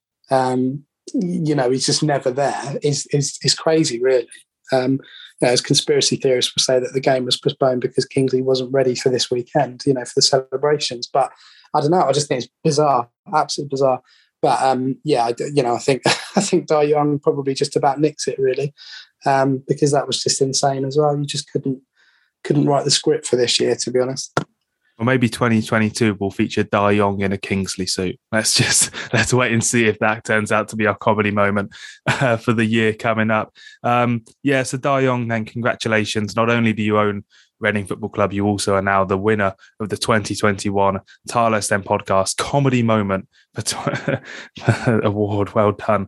he's just never there is crazy, really. As conspiracy theorists will say that the game was postponed because Kingsley wasn't ready for this weekend, for the celebrations. But I don't know. I just think it's bizarre, absolutely bizarre. But I think Da Young probably just about nicks it, really, because that was just insane as well. You just couldn't write the script for this year, to be honest. Or maybe 2022 will feature Da Young in a Kingsley suit. Let's wait and see if that turns out to be our comedy moment for the year coming up. So Da Young, then congratulations. Not only do you own Reading Football Club, you also are now the winner of the 2021 Tarless End Podcast Comedy Moment Award. Well done.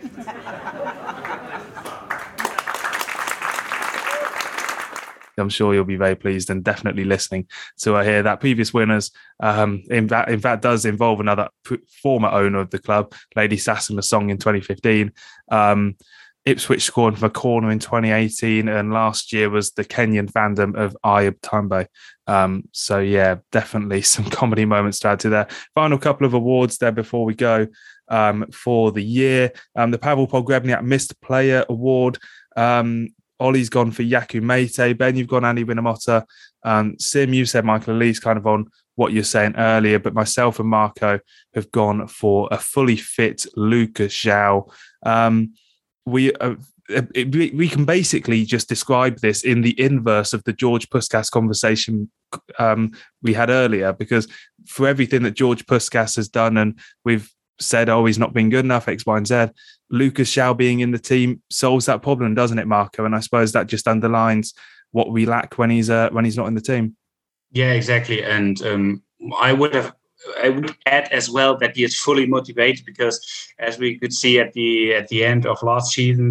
I'm sure you'll be very pleased and definitely listening to hear that. Previous winners, in fact, does involve another former owner of the club, Lady Sasson Song in 2015. Ipswich scored from a corner in 2018, and last year was the Kenyan fandom of Ayub Tambe. So yeah, definitely some comedy moments to add to there. Final couple of awards there before we go for the year. The Pavel Pogrebniak Missed Player Award. Ollie's gone for Yaku Mate. Ben, you've gone Andy Winamota. Sim, you said Michael Elise kind of on what you're saying earlier, but myself and Marco have gone for a fully fit Lucas João. We can basically just describe this in the inverse of the George Puskas conversation we had earlier, because for everything that George Puskas has done, and we've said, oh, he's not been good enough, X, Y, and Z, Lucas João being in the team solves that problem, doesn't it, Marco? And I suppose that just underlines what we lack when he's not in the team. Yeah, exactly. And I would add as well that he is fully motivated, because as we could see at the end of last season,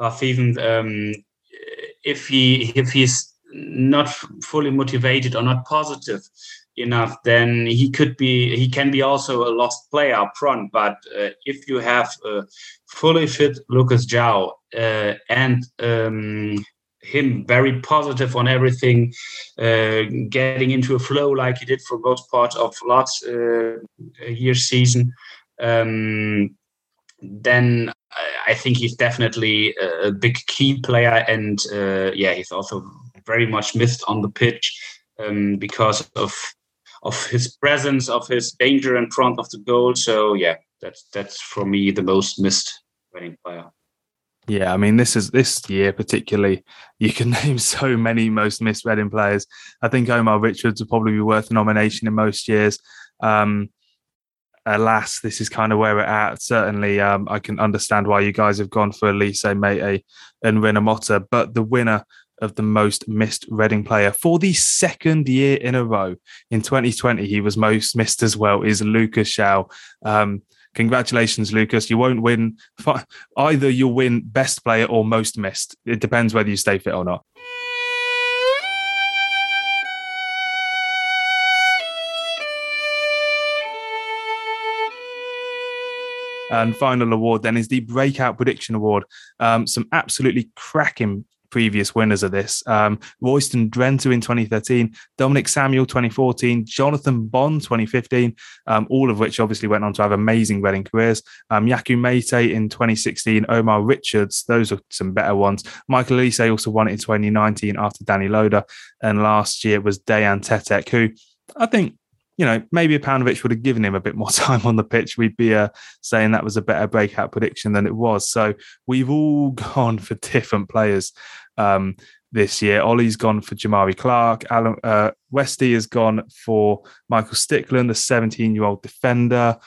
if he's not fully motivated or not positive enough, then he can be also a lost player up front. But if you have a fully fit Lucas João and him very positive on everything, getting into a flow like he did for most parts of last year's season, then I think he's definitely a big key player. And he's also very much missed on the pitch because of his presence, of his danger in front of the goal. So yeah, that's for me the most missed Reading player. Yeah, I mean, this year particularly, you can name so many most missed Reading players. I think Omar Richards would probably be worth a nomination in most years. Alas, this is kind of where we're at. Certainly, I can understand why you guys have gone for Elise, Mate, and Reina Motta, but the winner of the most missed Reading player for the second year in a row, in 2020, he was most missed as well, is Lucas João. Congratulations, Lucas. You won't win. Either you'll win best player or most missed. It depends whether you stay fit or not. And final award then is the Breakout Prediction Award. Some absolutely cracking previous winners of this. Royston Drenthe in 2013, Dominic Samuel 2014, Jonathan Bond 2015, all of which obviously went on to have amazing Reading careers. Yaku Mate in 2016, Omar Richards, those are some better ones. Michael Elise also won it in 2019 after Danny Loader, and last year it was Dejan Tetek, who I think, maybe Paunovic would have given him a bit more time on the pitch. We'd be saying that was a better breakout prediction than it was. So we've all gone for different players this year. Ollie's gone for Jamari Clark. Westy has gone for Michael Stickland, the 17-year-old defender.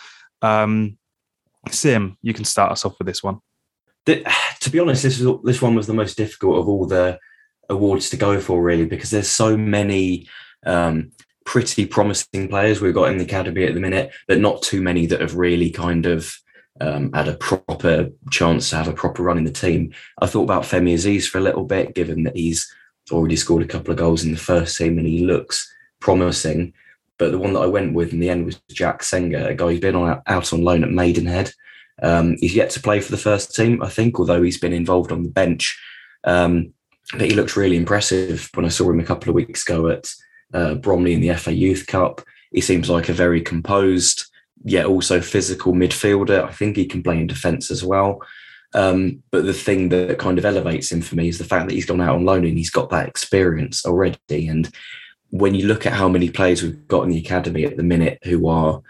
Sim, you can start us off with this one. To be honest, this one was the most difficult of all the awards to go for, really, because there's so many pretty promising players we've got in the academy at the minute, but not too many that have really kind of had a proper chance to have a proper run in the team. I thought about Femi Aziz for a little bit, given that he's already scored a couple of goals in the first team and he looks promising. But the one that I went with in the end was Jack Senga, a guy who's been out on loan at Maidenhead. He's yet to play for the first team, I think, although he's been involved on the bench. But he looked really impressive when I saw him a couple of weeks ago at Bromley in the FA Youth Cup. He seems like a very composed, yet also physical midfielder. I think he can play in defence as well. But the thing that kind of elevates him for me is the fact that he's gone out on loan and he's got that experience already. And when you look at how many players we've got in the academy at the minute who are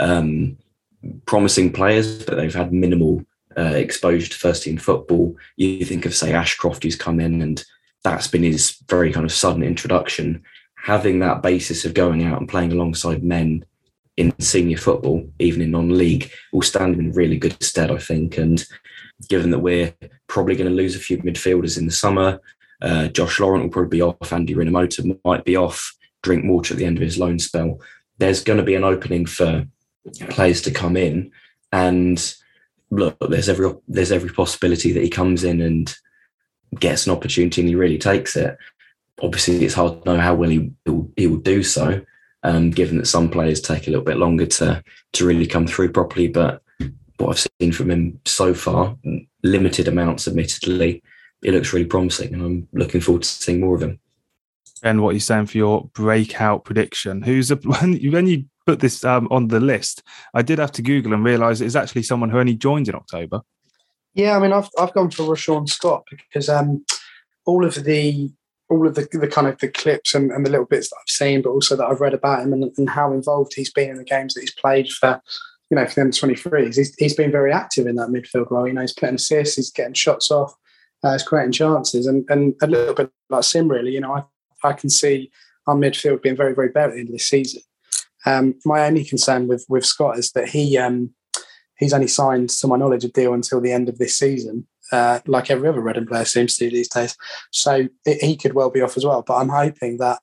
promising players, but they've had minimal exposure to first team football, you think of, say, Ashcroft, who's come in and that's been his very kind of sudden introduction. Having that basis of going out and playing alongside men in senior football, even in non-league, will stand in really good stead, I think. And given that we're probably going to lose a few midfielders in the summer, Josh Laurent will probably be off, Andy Reina Motta might be off, Drinkwater at the end of his loan spell. There's going to be an opening for players to come in. And look, there's every possibility that he comes in and gets an opportunity and he really takes it. Obviously, it's hard to know how well he will do so, given that some players take a little bit longer to really come through properly. But what I've seen from him so far, limited amounts admittedly, it looks really promising, and I'm looking forward to seeing more of him. And what are you saying for your breakout prediction? When you put this on the list, I did have to Google and realise it's actually someone who only joined in October. Yeah, I mean, I've gone for Rashawn Scott because all of the all of the kind of the clips and the little bits that I've seen, but also that I've read about him and how involved he's been in the games that he's played for, for the under-23s, he's been very active in that midfield role. He's putting assists, he's getting shots off, he's creating chances, and a little bit like Sim, really. I can see our midfield being very, very better at the end of this season. My only concern with Scott is that he's only signed, to my knowledge, a deal until the end of this season. Like every other Reading player seems to do these days. So he could well be off as well. But I'm hoping that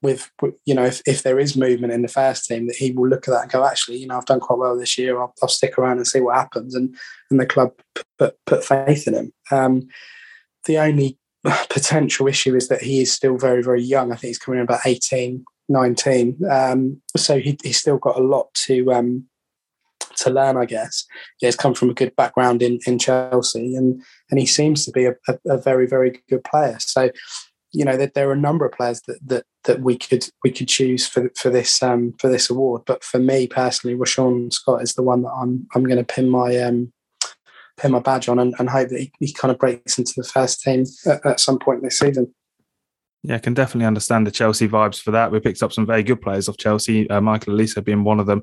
if there is movement in the first team, that he will look at that and go, actually, I've done quite well this year. I'll stick around and see what happens. And the club put faith in him. The only potential issue is that he is still very, very young. I think he's coming in about 18, 19. So he's still got a lot to learn, I guess. He's come from a good background in Chelsea, and he seems to be a very, very good player. So, there are a number of players that we could choose for this award. But for me personally, Rashawn Scott is the one that I'm going to pin my badge on and hope that he kind of breaks into the first team at some point this season. Yeah, I can definitely understand the Chelsea vibes for that. We picked up some very good players off Chelsea, Michael Olise being one of them.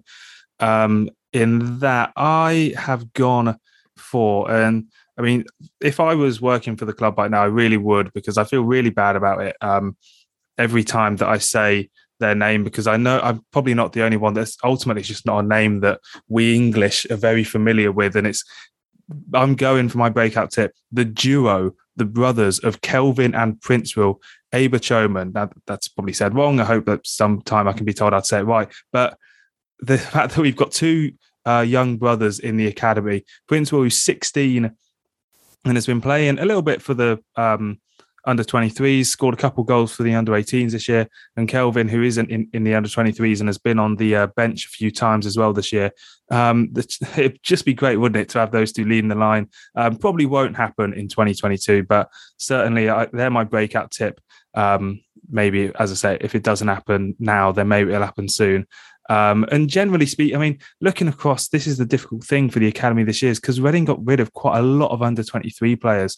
In that, I have gone for, and I mean, if I was working for the club right now, I really would, because I feel really bad about it every time that I say their name, because I know I'm probably not the only one. That's ultimately just not a name that we English are very familiar with, and I'm going for my breakout tip. The duo, the brothers of Kelvin and Princeville, Aber Choman. Now, that's probably said wrong. I hope that sometime I can be told I'd say it right. But the fact that we've got two young brothers in the academy, Princeville, who's 16 and has been playing a little bit for the under-23s, scored a couple goals for the under-18s this year, and Kelvin, who isn't in the under-23s and has been on the bench a few times as well this year. It'd just be great, wouldn't it, to have those two leading the line? Probably won't happen in 2022, but certainly they're my breakout tip. Maybe, as I say, if it doesn't happen now, then maybe it'll happen soon. And generally speaking, I mean, looking across, this is the difficult thing for the academy this year, is because Reading got rid of quite a lot of under-23 players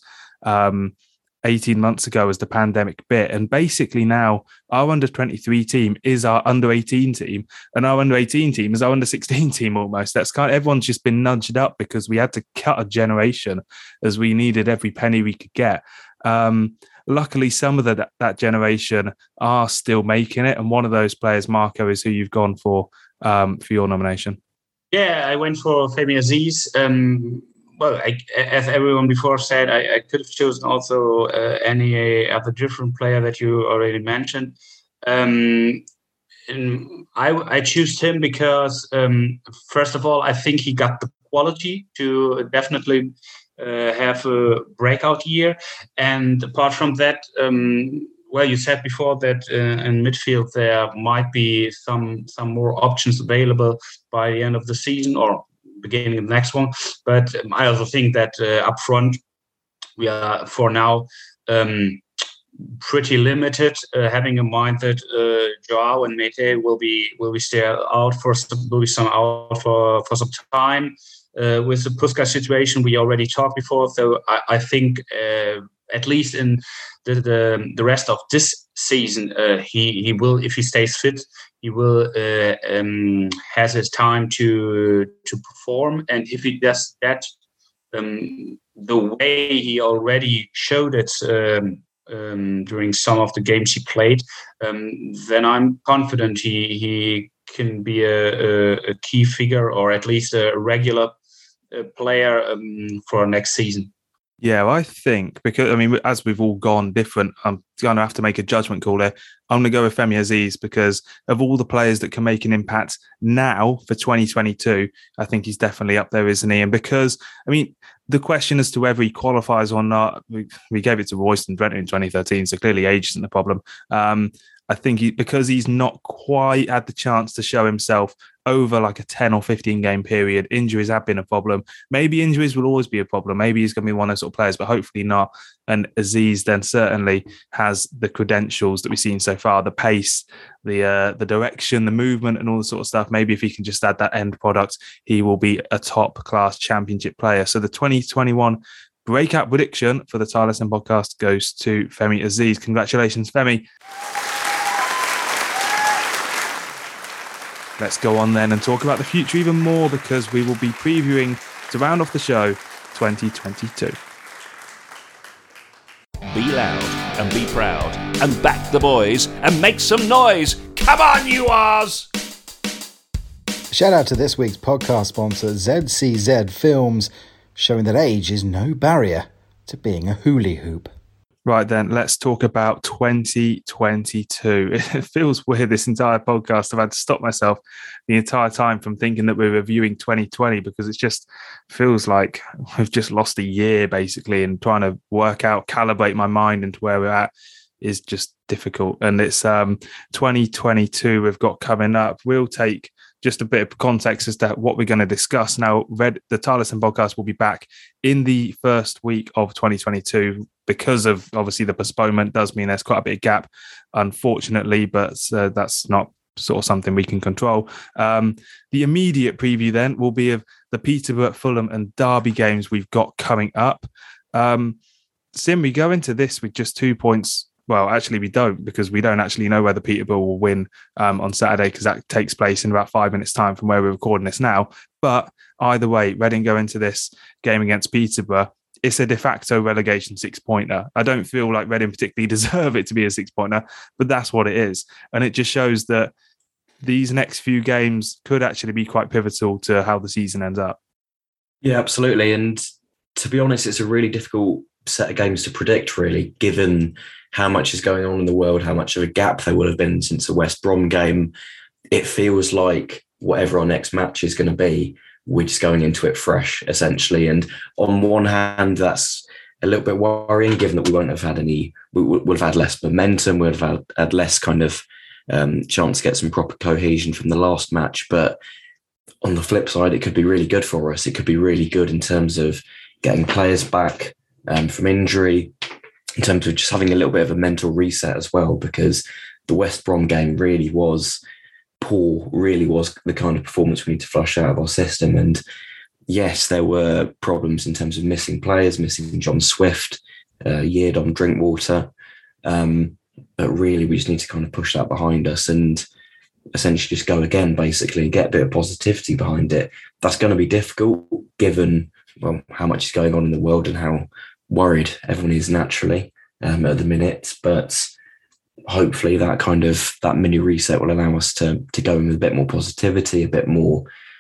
18 months ago as the pandemic bit. And basically now our under-23 team is our under-18 team, and our under-18 team is our under-16 team almost. That's kind of, everyone's just been nudged up because we had to cut a generation as we needed every penny we could get. Luckily, some of that generation are still making it, and one of those players, Marco, is who you've gone for your nomination. Yeah, I went for Femi Aziz. Well, as everyone before said, I could have chosen also any other different player that you already mentioned. And I choose him because, first of all, I think he got the quality to definitely have a breakout year. And apart from that, well, you said before that in midfield there might be some more options available by the end of the season or beginning of the next one. But I also think that up front we are for now pretty limited, having in mind that Joao and Mete will be still out for some time. With the Puskás situation, we already talked before, so I think at least in the rest of this season, he will, if he stays fit, he will has his time to perform, and if he does that, the way he already showed it during some of the games he played, then I'm confident he can be a key figure, or at least a regular player for next season. Yeah, well, I think, because, I mean, as we've all gone different, I'm going to have to make a judgment call there. I'm going to go with Femi Aziz because of all the players that can make an impact now for 2022, I think he's definitely up there, isn't he? And because, I mean, the question as to whether he qualifies or not, we gave it to Royston Drenthe in 2013, so clearly age isn't the problem. I think because he's not quite had the chance to show himself over like a 10 or 15 game period, injuries have been a problem. Maybe injuries will always be a problem. Maybe he's going to be one of those sort of players, but hopefully not. And Aziz then certainly has the credentials that we've seen so far, the pace, the direction, the movement and all the sort of stuff. Maybe if he can just add that end product, he will be a top class championship player. So the 2021 breakout prediction for the Tireless End podcast goes to Femi Aziz. Congratulations, Femi. Let's go on then and talk about the future even more, because we will be previewing, to round off the show, 2022. Be loud and be proud and back the boys and make some noise. Come on, you R's! Shout out to this week's podcast sponsor, ZCZ Films, showing that age is no barrier to being a hula hoop. Right then, let's talk about 2022. It feels weird, this entire podcast. I've had to stop myself the entire time from thinking that we're reviewing 2020, because it just feels like we've just lost a year, basically, and trying to calibrate my mind into where we're at is just difficult. And it's 2022 we've got coming up. We'll take just a bit of context as to what we're going to discuss. Now, the Tireless End podcast will be back in the first week of 2022. Because of, obviously, the postponement does mean there's quite a bit of gap, unfortunately, but that's not sort of something we can control. The immediate preview then will be of the Peterborough, Fulham and Derby games we've got coming up. Sim, we go into this with just 2 points. Well, actually, we don't, because we don't actually know whether Peterborough will win on Saturday, because that takes place in about 5 minutes' time from where we're recording this now. But either way, Reading go into this game against Peterborough. It's a de facto relegation 6-pointer. I don't feel like Reading particularly deserve it to be a 6-pointer, but that's what it is. And it just shows that these next few games could actually be quite pivotal to how the season ends up. Yeah, absolutely. And to be honest, it's a really difficult set of games to predict, really, given how much is going on in the world, how much of a gap there will have been since the West Brom game. It feels like whatever our next match is going to be, we're just going into it fresh, essentially. And on one hand, that's a little bit worrying, given that we won't have had we'll have had less momentum, we'll have had less kind of chance to get some proper cohesion from the last match. But on the flip side, it could be really good for us. It could be really good in terms of getting players back from injury, in terms of just having a little bit of a mental reset as well, because the West Brom game really was poor, really was the kind of performance we need to flush out of our system. And yes, there were problems in terms of missing players, missing John Swift, Yeardom Drinkwater. But really, we just need to kind of push that behind us and essentially just go again, basically, and get a bit of positivity behind it. That's going to be difficult, given, well, how much is going on in the world and how worried everyone is naturally at the minute. But hopefully that mini reset will allow us to go in with a bit more positivity, a bit more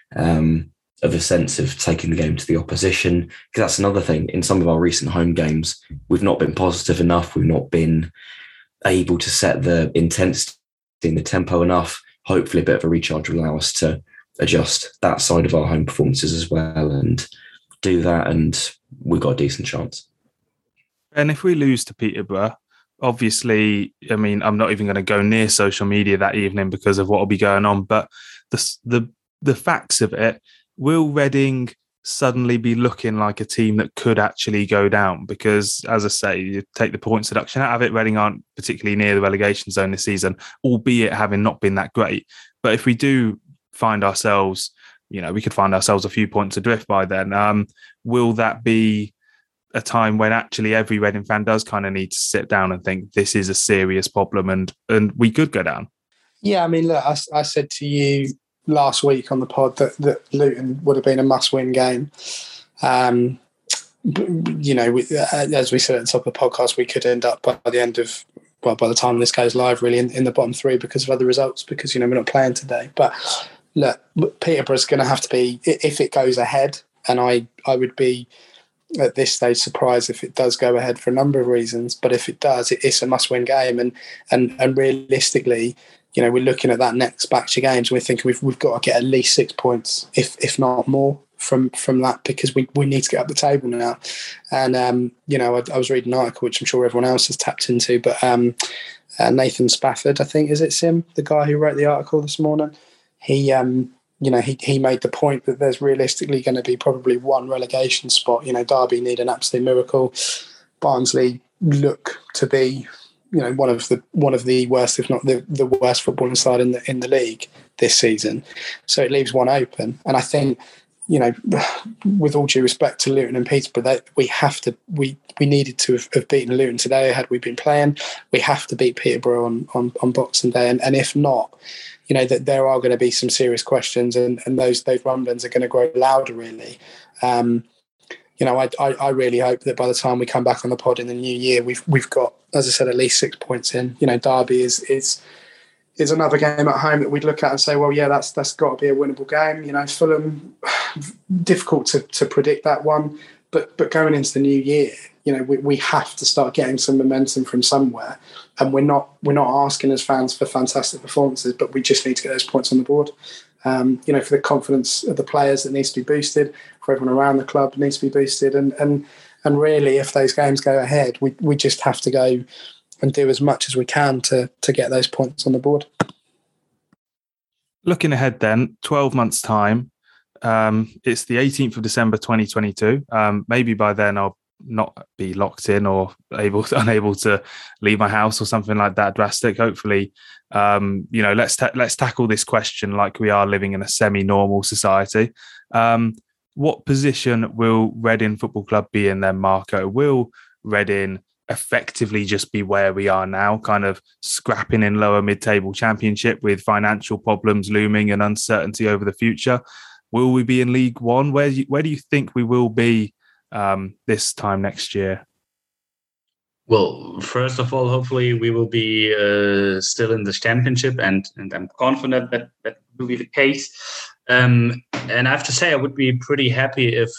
of a sense of taking the game to the opposition. Because that's another thing. In some of our recent home games, we've not been positive enough. We've not been able to set the intensity and the tempo enough. Hopefully a bit of a recharge will allow us to adjust that side of our home performances as well and do that, and we've got a decent chance. And if we lose to Peterborough, obviously, I mean, I'm not even going to go near social media that evening because of what will be going on, but the facts of it, will Reading suddenly be looking like a team that could actually go down? Because, as I say, you take the points deduction out of it, Reading aren't particularly near the relegation zone this season, albeit having not been that great. But if we do find ourselves, we could find ourselves a few points adrift by then, will that be a time when actually every Reading fan does kind of need to sit down and think this is a serious problem and we could go down? Yeah, I mean, look, I said to you last week on the pod that Luton would have been a must-win game. As we said at the top of the podcast, we could end up by the time this goes live, really in the bottom three because of other results, because, we're not playing today. But look, Peterborough's going to have to be, if it goes ahead, and I would be at this stage surprised if it does go ahead for a number of reasons, but if it does, it's a must-win game, and realistically, we're looking at that next batch of games and we're thinking we've got to get at least 6 points, if not more, from that, because we need to get up the table now. And I was reading an article which I'm sure everyone else has tapped into, but Nathan Spafford, I think, is it, Sim, the guy who wrote the article this morning, he made the point that there's realistically going to be probably one relegation spot. Derby need an absolute miracle. Barnsley look to be, one of the worst, if not the worst footballing side in the league this season. So it leaves one open. And I think, with all due respect to Luton and Peterborough, we needed to have beaten Luton today had we been playing. We have to beat Peterborough on Boxing Day, and if not, that there are going to be some serious questions, and those rumblings are going to grow louder. Really, I really hope that by the time we come back on the pod in the new year, we've got, as I said, at least 6 points in. Derby is another game at home that we'd look at and say, well, yeah, that's got to be a winnable game. Fulham, difficult to predict that one, but going into the new year, we have to start getting some momentum from somewhere, and we're not asking as fans for fantastic performances, but we just need to get those points on the board. For the confidence of the players, that needs to be boosted. For everyone around the club, it needs to be boosted, and really, if those games go ahead, we just have to go and do as much as we can to get those points on the board. Looking ahead then, 12 months' time, it's the 18th of December 2022. Maybe by then I'll not be locked in or unable to leave my house or something like that drastic. Hopefully, let's tackle this question like we are living in a semi-normal society. What position will Reading Football Club be in then, Marco? Will Reading effectively just be where we are now, kind of scrapping in lower mid-table championship with financial problems looming and uncertainty over the future? Will we be in League One? Where do you think we will be this time next year? Well, first of all, hopefully we will be still in the championship, and I'm confident that will be the case. And I have to say, I would be pretty happy if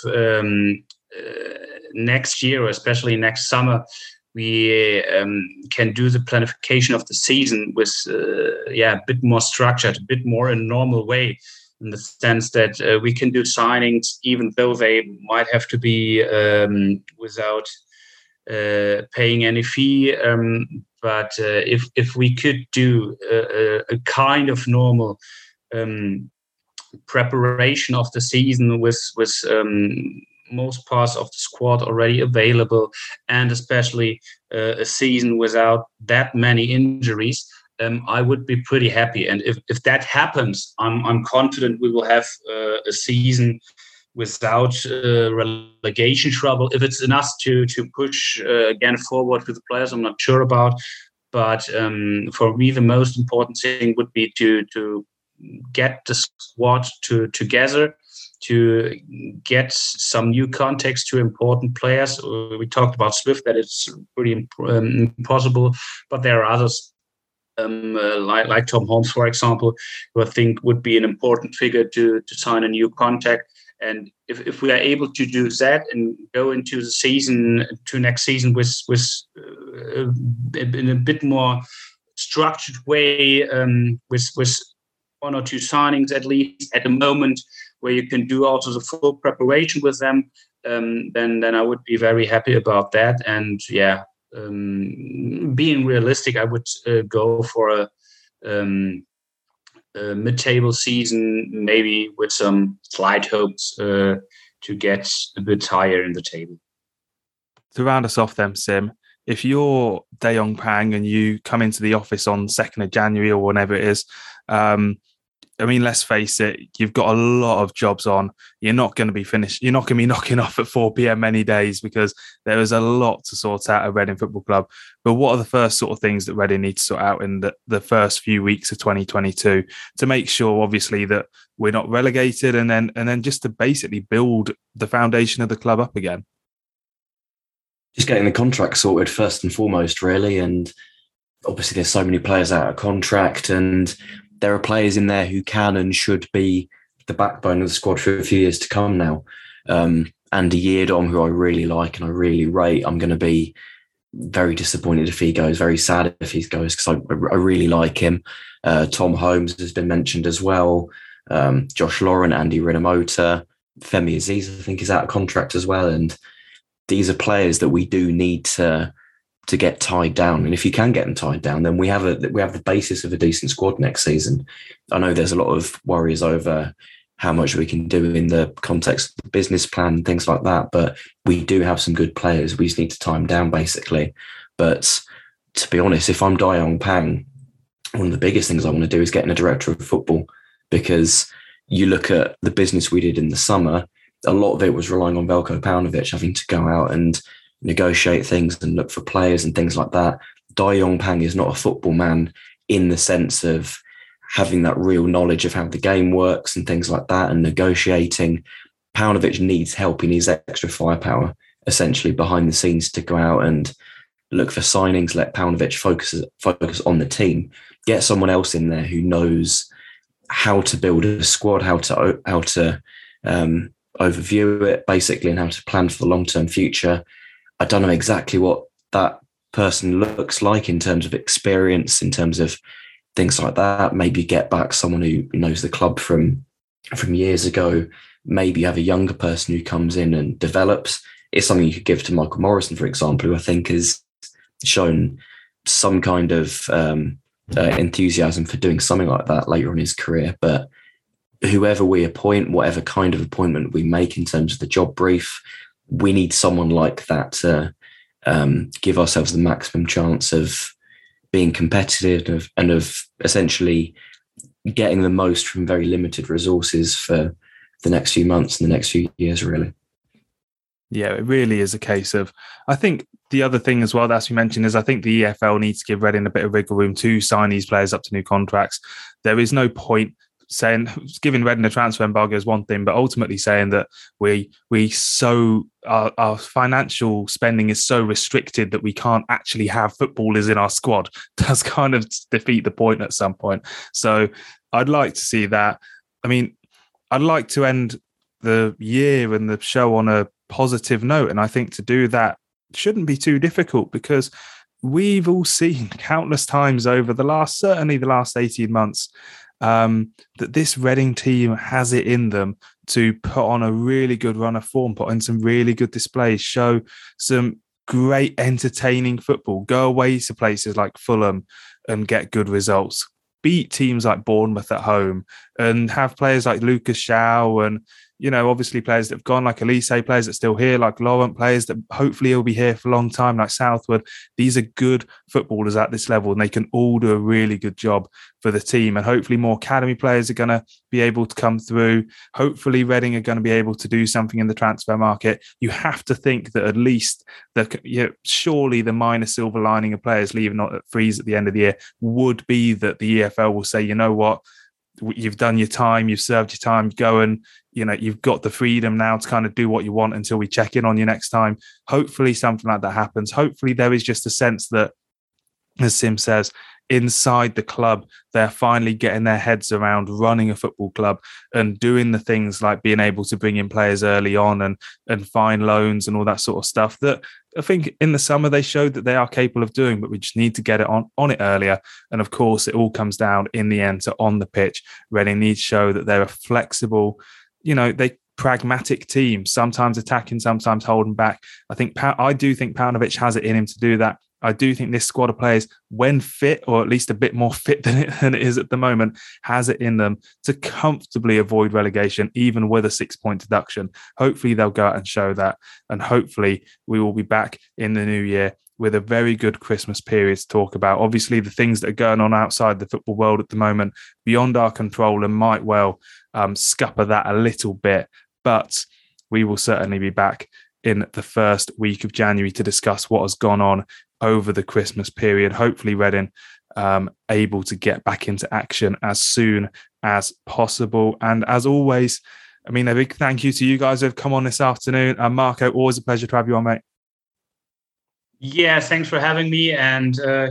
next year, especially next summer, we can do the planification of the season with a bit more structured, a bit more in a normal way, in the sense that we can do signings, even though they might have to be without paying any fee. But if we could do a kind of normal preparation of the season with most parts of the squad already available, and especially a season without that many injuries, I would be pretty happy. And if that happens, I'm confident we will have a season without relegation trouble. If it's enough to push again forward with the players, I'm not sure about. But for me, the most important thing would be to get the squad together, to get some new context to important players. We talked about Swift, that it's pretty impossible, but there are others like Tom Holmes, for example, who I think would be an important figure to sign a new contract. And if we are able to do that and go into the season, to next season with in a bit more structured way, with one or two signings at least at the moment, where you can do also the full preparation with them, then I would be very happy about that. And being realistic, I would go for a mid-table season, maybe with some slight hopes to get a bit higher in the table. To round us off then, Sim, if you're Dae-Yong Pang and you come into the office on 2nd of January or whenever it is, let's face it, you've got a lot of jobs on. You're not going to be finished. You're not going to be knocking off at 4 p.m. many days, because there is a lot to sort out at Reading Football Club. But what are the first sort of things that Reading needs to sort out in the first few weeks of 2022 to make sure, obviously, that we're not relegated, and then just to basically build the foundation of the club up again? Just getting the contract sorted first and foremost, really. And obviously there's so many players out of contract, and there are players in there who can and should be the backbone of the squad for a few years to come now. Andy Yiadom, who I really like and I really rate, I'm going to be very disappointed if he goes, very sad if he goes, because I really like him. Tom Holmes has been mentioned as well. Josh Lauren, Andy Rinomota, Femi Aziz, I think, is out of contract as well. And these are players that we do need to get tied down. And if you can get them tied down, then we have the basis of a decent squad next season. I know there's a lot of worries over how much we can do in the context of the business plan and things like that, but we do have some good players. We just need to tie them down, basically. But to be honest, if I'm Dae-Yong Pang, one of the biggest things I want to do is get in a director of football, because you look at the business we did in the summer, a lot of it was relying on Veljko Paunovic having to go out and negotiate things and look for players and things like that. Dai Yongpang is not a football man in the sense of having that real knowledge of how the game works and things like that and negotiating. Paunovic needs help. He needs extra firepower, essentially, behind the scenes to go out and look for signings, let Paunovic focus on the team, get someone else in there who knows how to build a squad, how to overview it, basically, and how to plan for the long-term future. I don't know exactly what that person looks like in terms of experience, in terms of things like that. Maybe get back someone who knows the club from years ago. Maybe have a younger person who comes in and develops. It's something you could give to Michael Morrison, for example, who I think has shown some kind of enthusiasm for doing something like that later in his career. But whoever we appoint, whatever kind of appointment we make in terms of the job brief, we need someone like that to give ourselves the maximum chance of being competitive and of essentially getting the most from very limited resources for the next few months and the next few years, really. Yeah, it really is a case of, I think the other thing as well, as we mentioned, is I think the EFL needs to give Reading a bit of wiggle room to sign these players up to new contracts. There is no point saying, giving Reading a transfer embargo is one thing, but ultimately saying that our financial spending is so restricted that we can't actually have footballers in our squad does kind of defeat the point at some point. So I'd like to see that. I mean, I'd like to end the year and the show on a positive note. And I think to do that shouldn't be too difficult, because we've all seen countless times over certainly the last 18 months, that this Reading team has it in them to put on a really good run of form, put in some really good displays, show some great entertaining football, go away to places like Fulham and get good results, beat teams like Bournemouth at home, and have players like Lucas Shaw and, obviously players that have gone like Elise, players that are still here like Laurent, players that hopefully will be here for a long time like Southwood. These are good footballers at this level, and they can all do a really good job for the team. And hopefully more academy players are going to be able to come through. Hopefully Reading are going to be able to do something in the transfer market. You have to think that at least surely the minor silver lining of players leaving at freeze at the end of the year would be that the EFL will say, you know what, you've done your time, you've served your time, go and, you've got the freedom now to kind of do what you want until we check in on you next time. Hopefully something like that happens. Hopefully there is just a sense that, as Sim says, inside the club, they're finally getting their heads around running a football club and doing the things like being able to bring in players early on and find loans and all that sort of stuff that I think in the summer they showed that they are capable of doing, but we just need to get it on it earlier. And of course, it all comes down in the end to on the pitch. Reading needs to show that they're a flexible, pragmatic team, sometimes attacking, sometimes holding back. I do think Paunovic has it in him to do that. I do think this squad of players, when fit, or at least a bit more fit than it is at the moment, has it in them to comfortably avoid relegation, even with a 6-point deduction. Hopefully they'll go out and show that. And hopefully we will be back in the new year with a very good Christmas period to talk about. Obviously, the things that are going on outside the football world at the moment, beyond our control, and might well scupper that a little bit. But we will certainly be back in the first week of January to discuss what has gone on over the Christmas period. Hopefully Reading able to get back into action as soon as possible. And as always, a big thank you to you guys who have come on this afternoon. Marco, always a pleasure to have you on, mate. Yeah, thanks for having me. And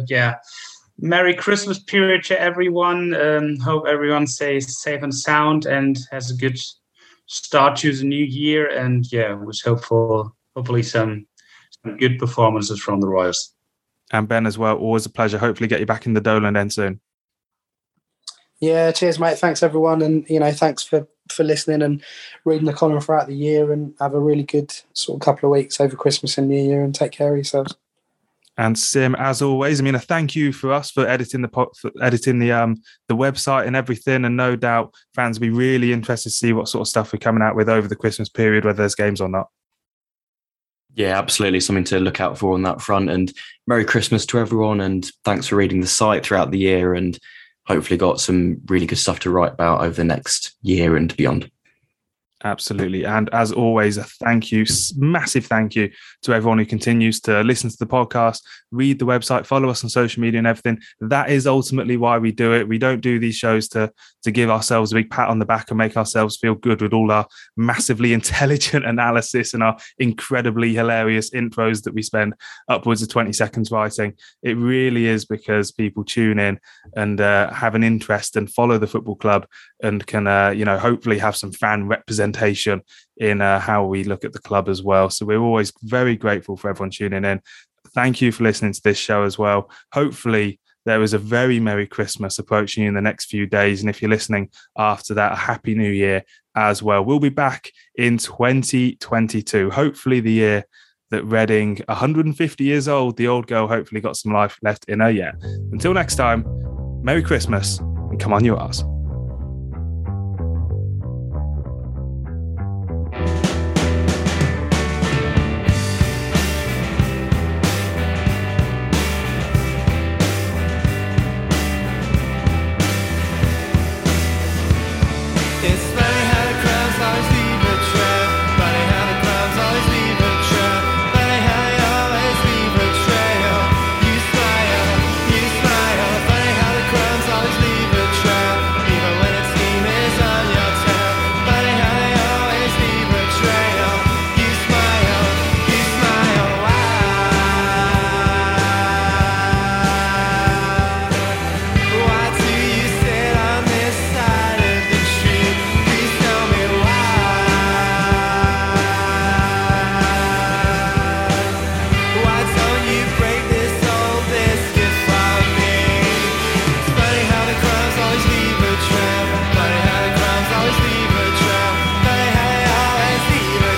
Merry Christmas period to everyone. Hope everyone stays safe and sound and has a good start to the new year. And was hopefully some good performances from the Royals. And Ben as well, always a pleasure. Hopefully get you back in the Dolan end soon. Yeah, cheers, mate. Thanks, everyone. And, thanks for listening and reading the column throughout the year, and have a really good sort of couple of weeks over Christmas and New Year, and take care of yourselves. And Sim, as always, a thank you for us for editing the website and everything. And no doubt fans will be really interested to see what sort of stuff we're coming out with over the Christmas period, whether there's games or not. Yeah, absolutely. Something to look out for on that front. And Merry Christmas to everyone. And thanks for reading the site throughout the year. And hopefully got some really good stuff to write about over the next year and beyond. Absolutely. And as always, a thank you, massive thank you to everyone who continues to listen to the podcast, read the website, follow us on social media and everything. That is ultimately why we do it. We don't do these shows to give ourselves a big pat on the back and make ourselves feel good with all our massively intelligent analysis and our incredibly hilarious intros that we spend upwards of 20 seconds writing. It really is because people tune in and have an interest and follow the football club and can, hopefully have some fan representation in how we look at the club as well. So we're always very grateful for everyone tuning in. Thank you for listening to this show as well. Hopefully there is a very Merry Christmas approaching you in the next few days. And if you're listening after that, a Happy New Year as well. We'll be back in 2022, hopefully the year that Reading, 150 years old, the old girl, hopefully got some life left in her yet. Until next time, Merry Christmas and come on you Ars.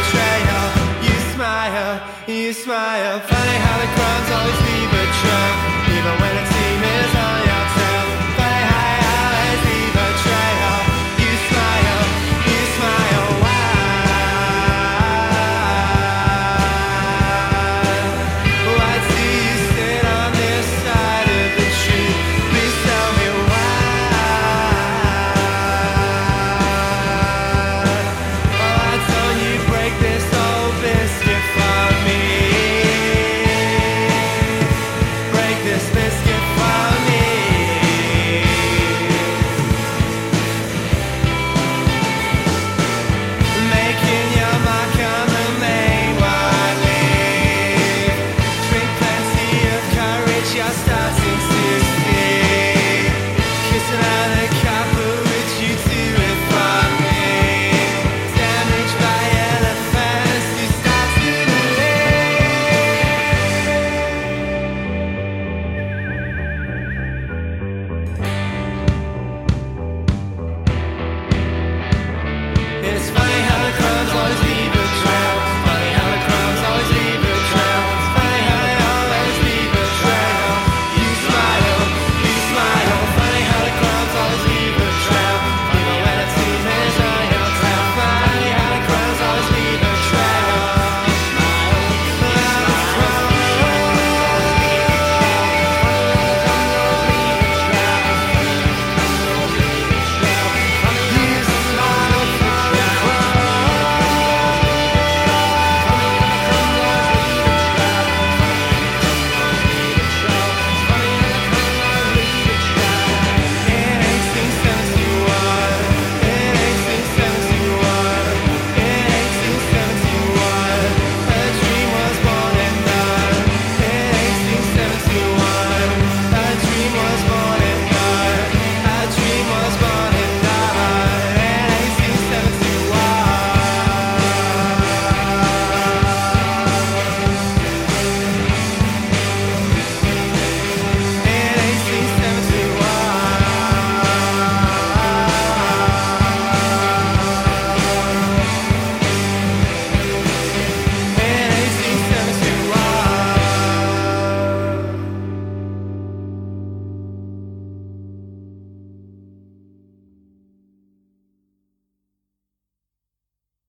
You smile, funny how the crumbs always leave a trail.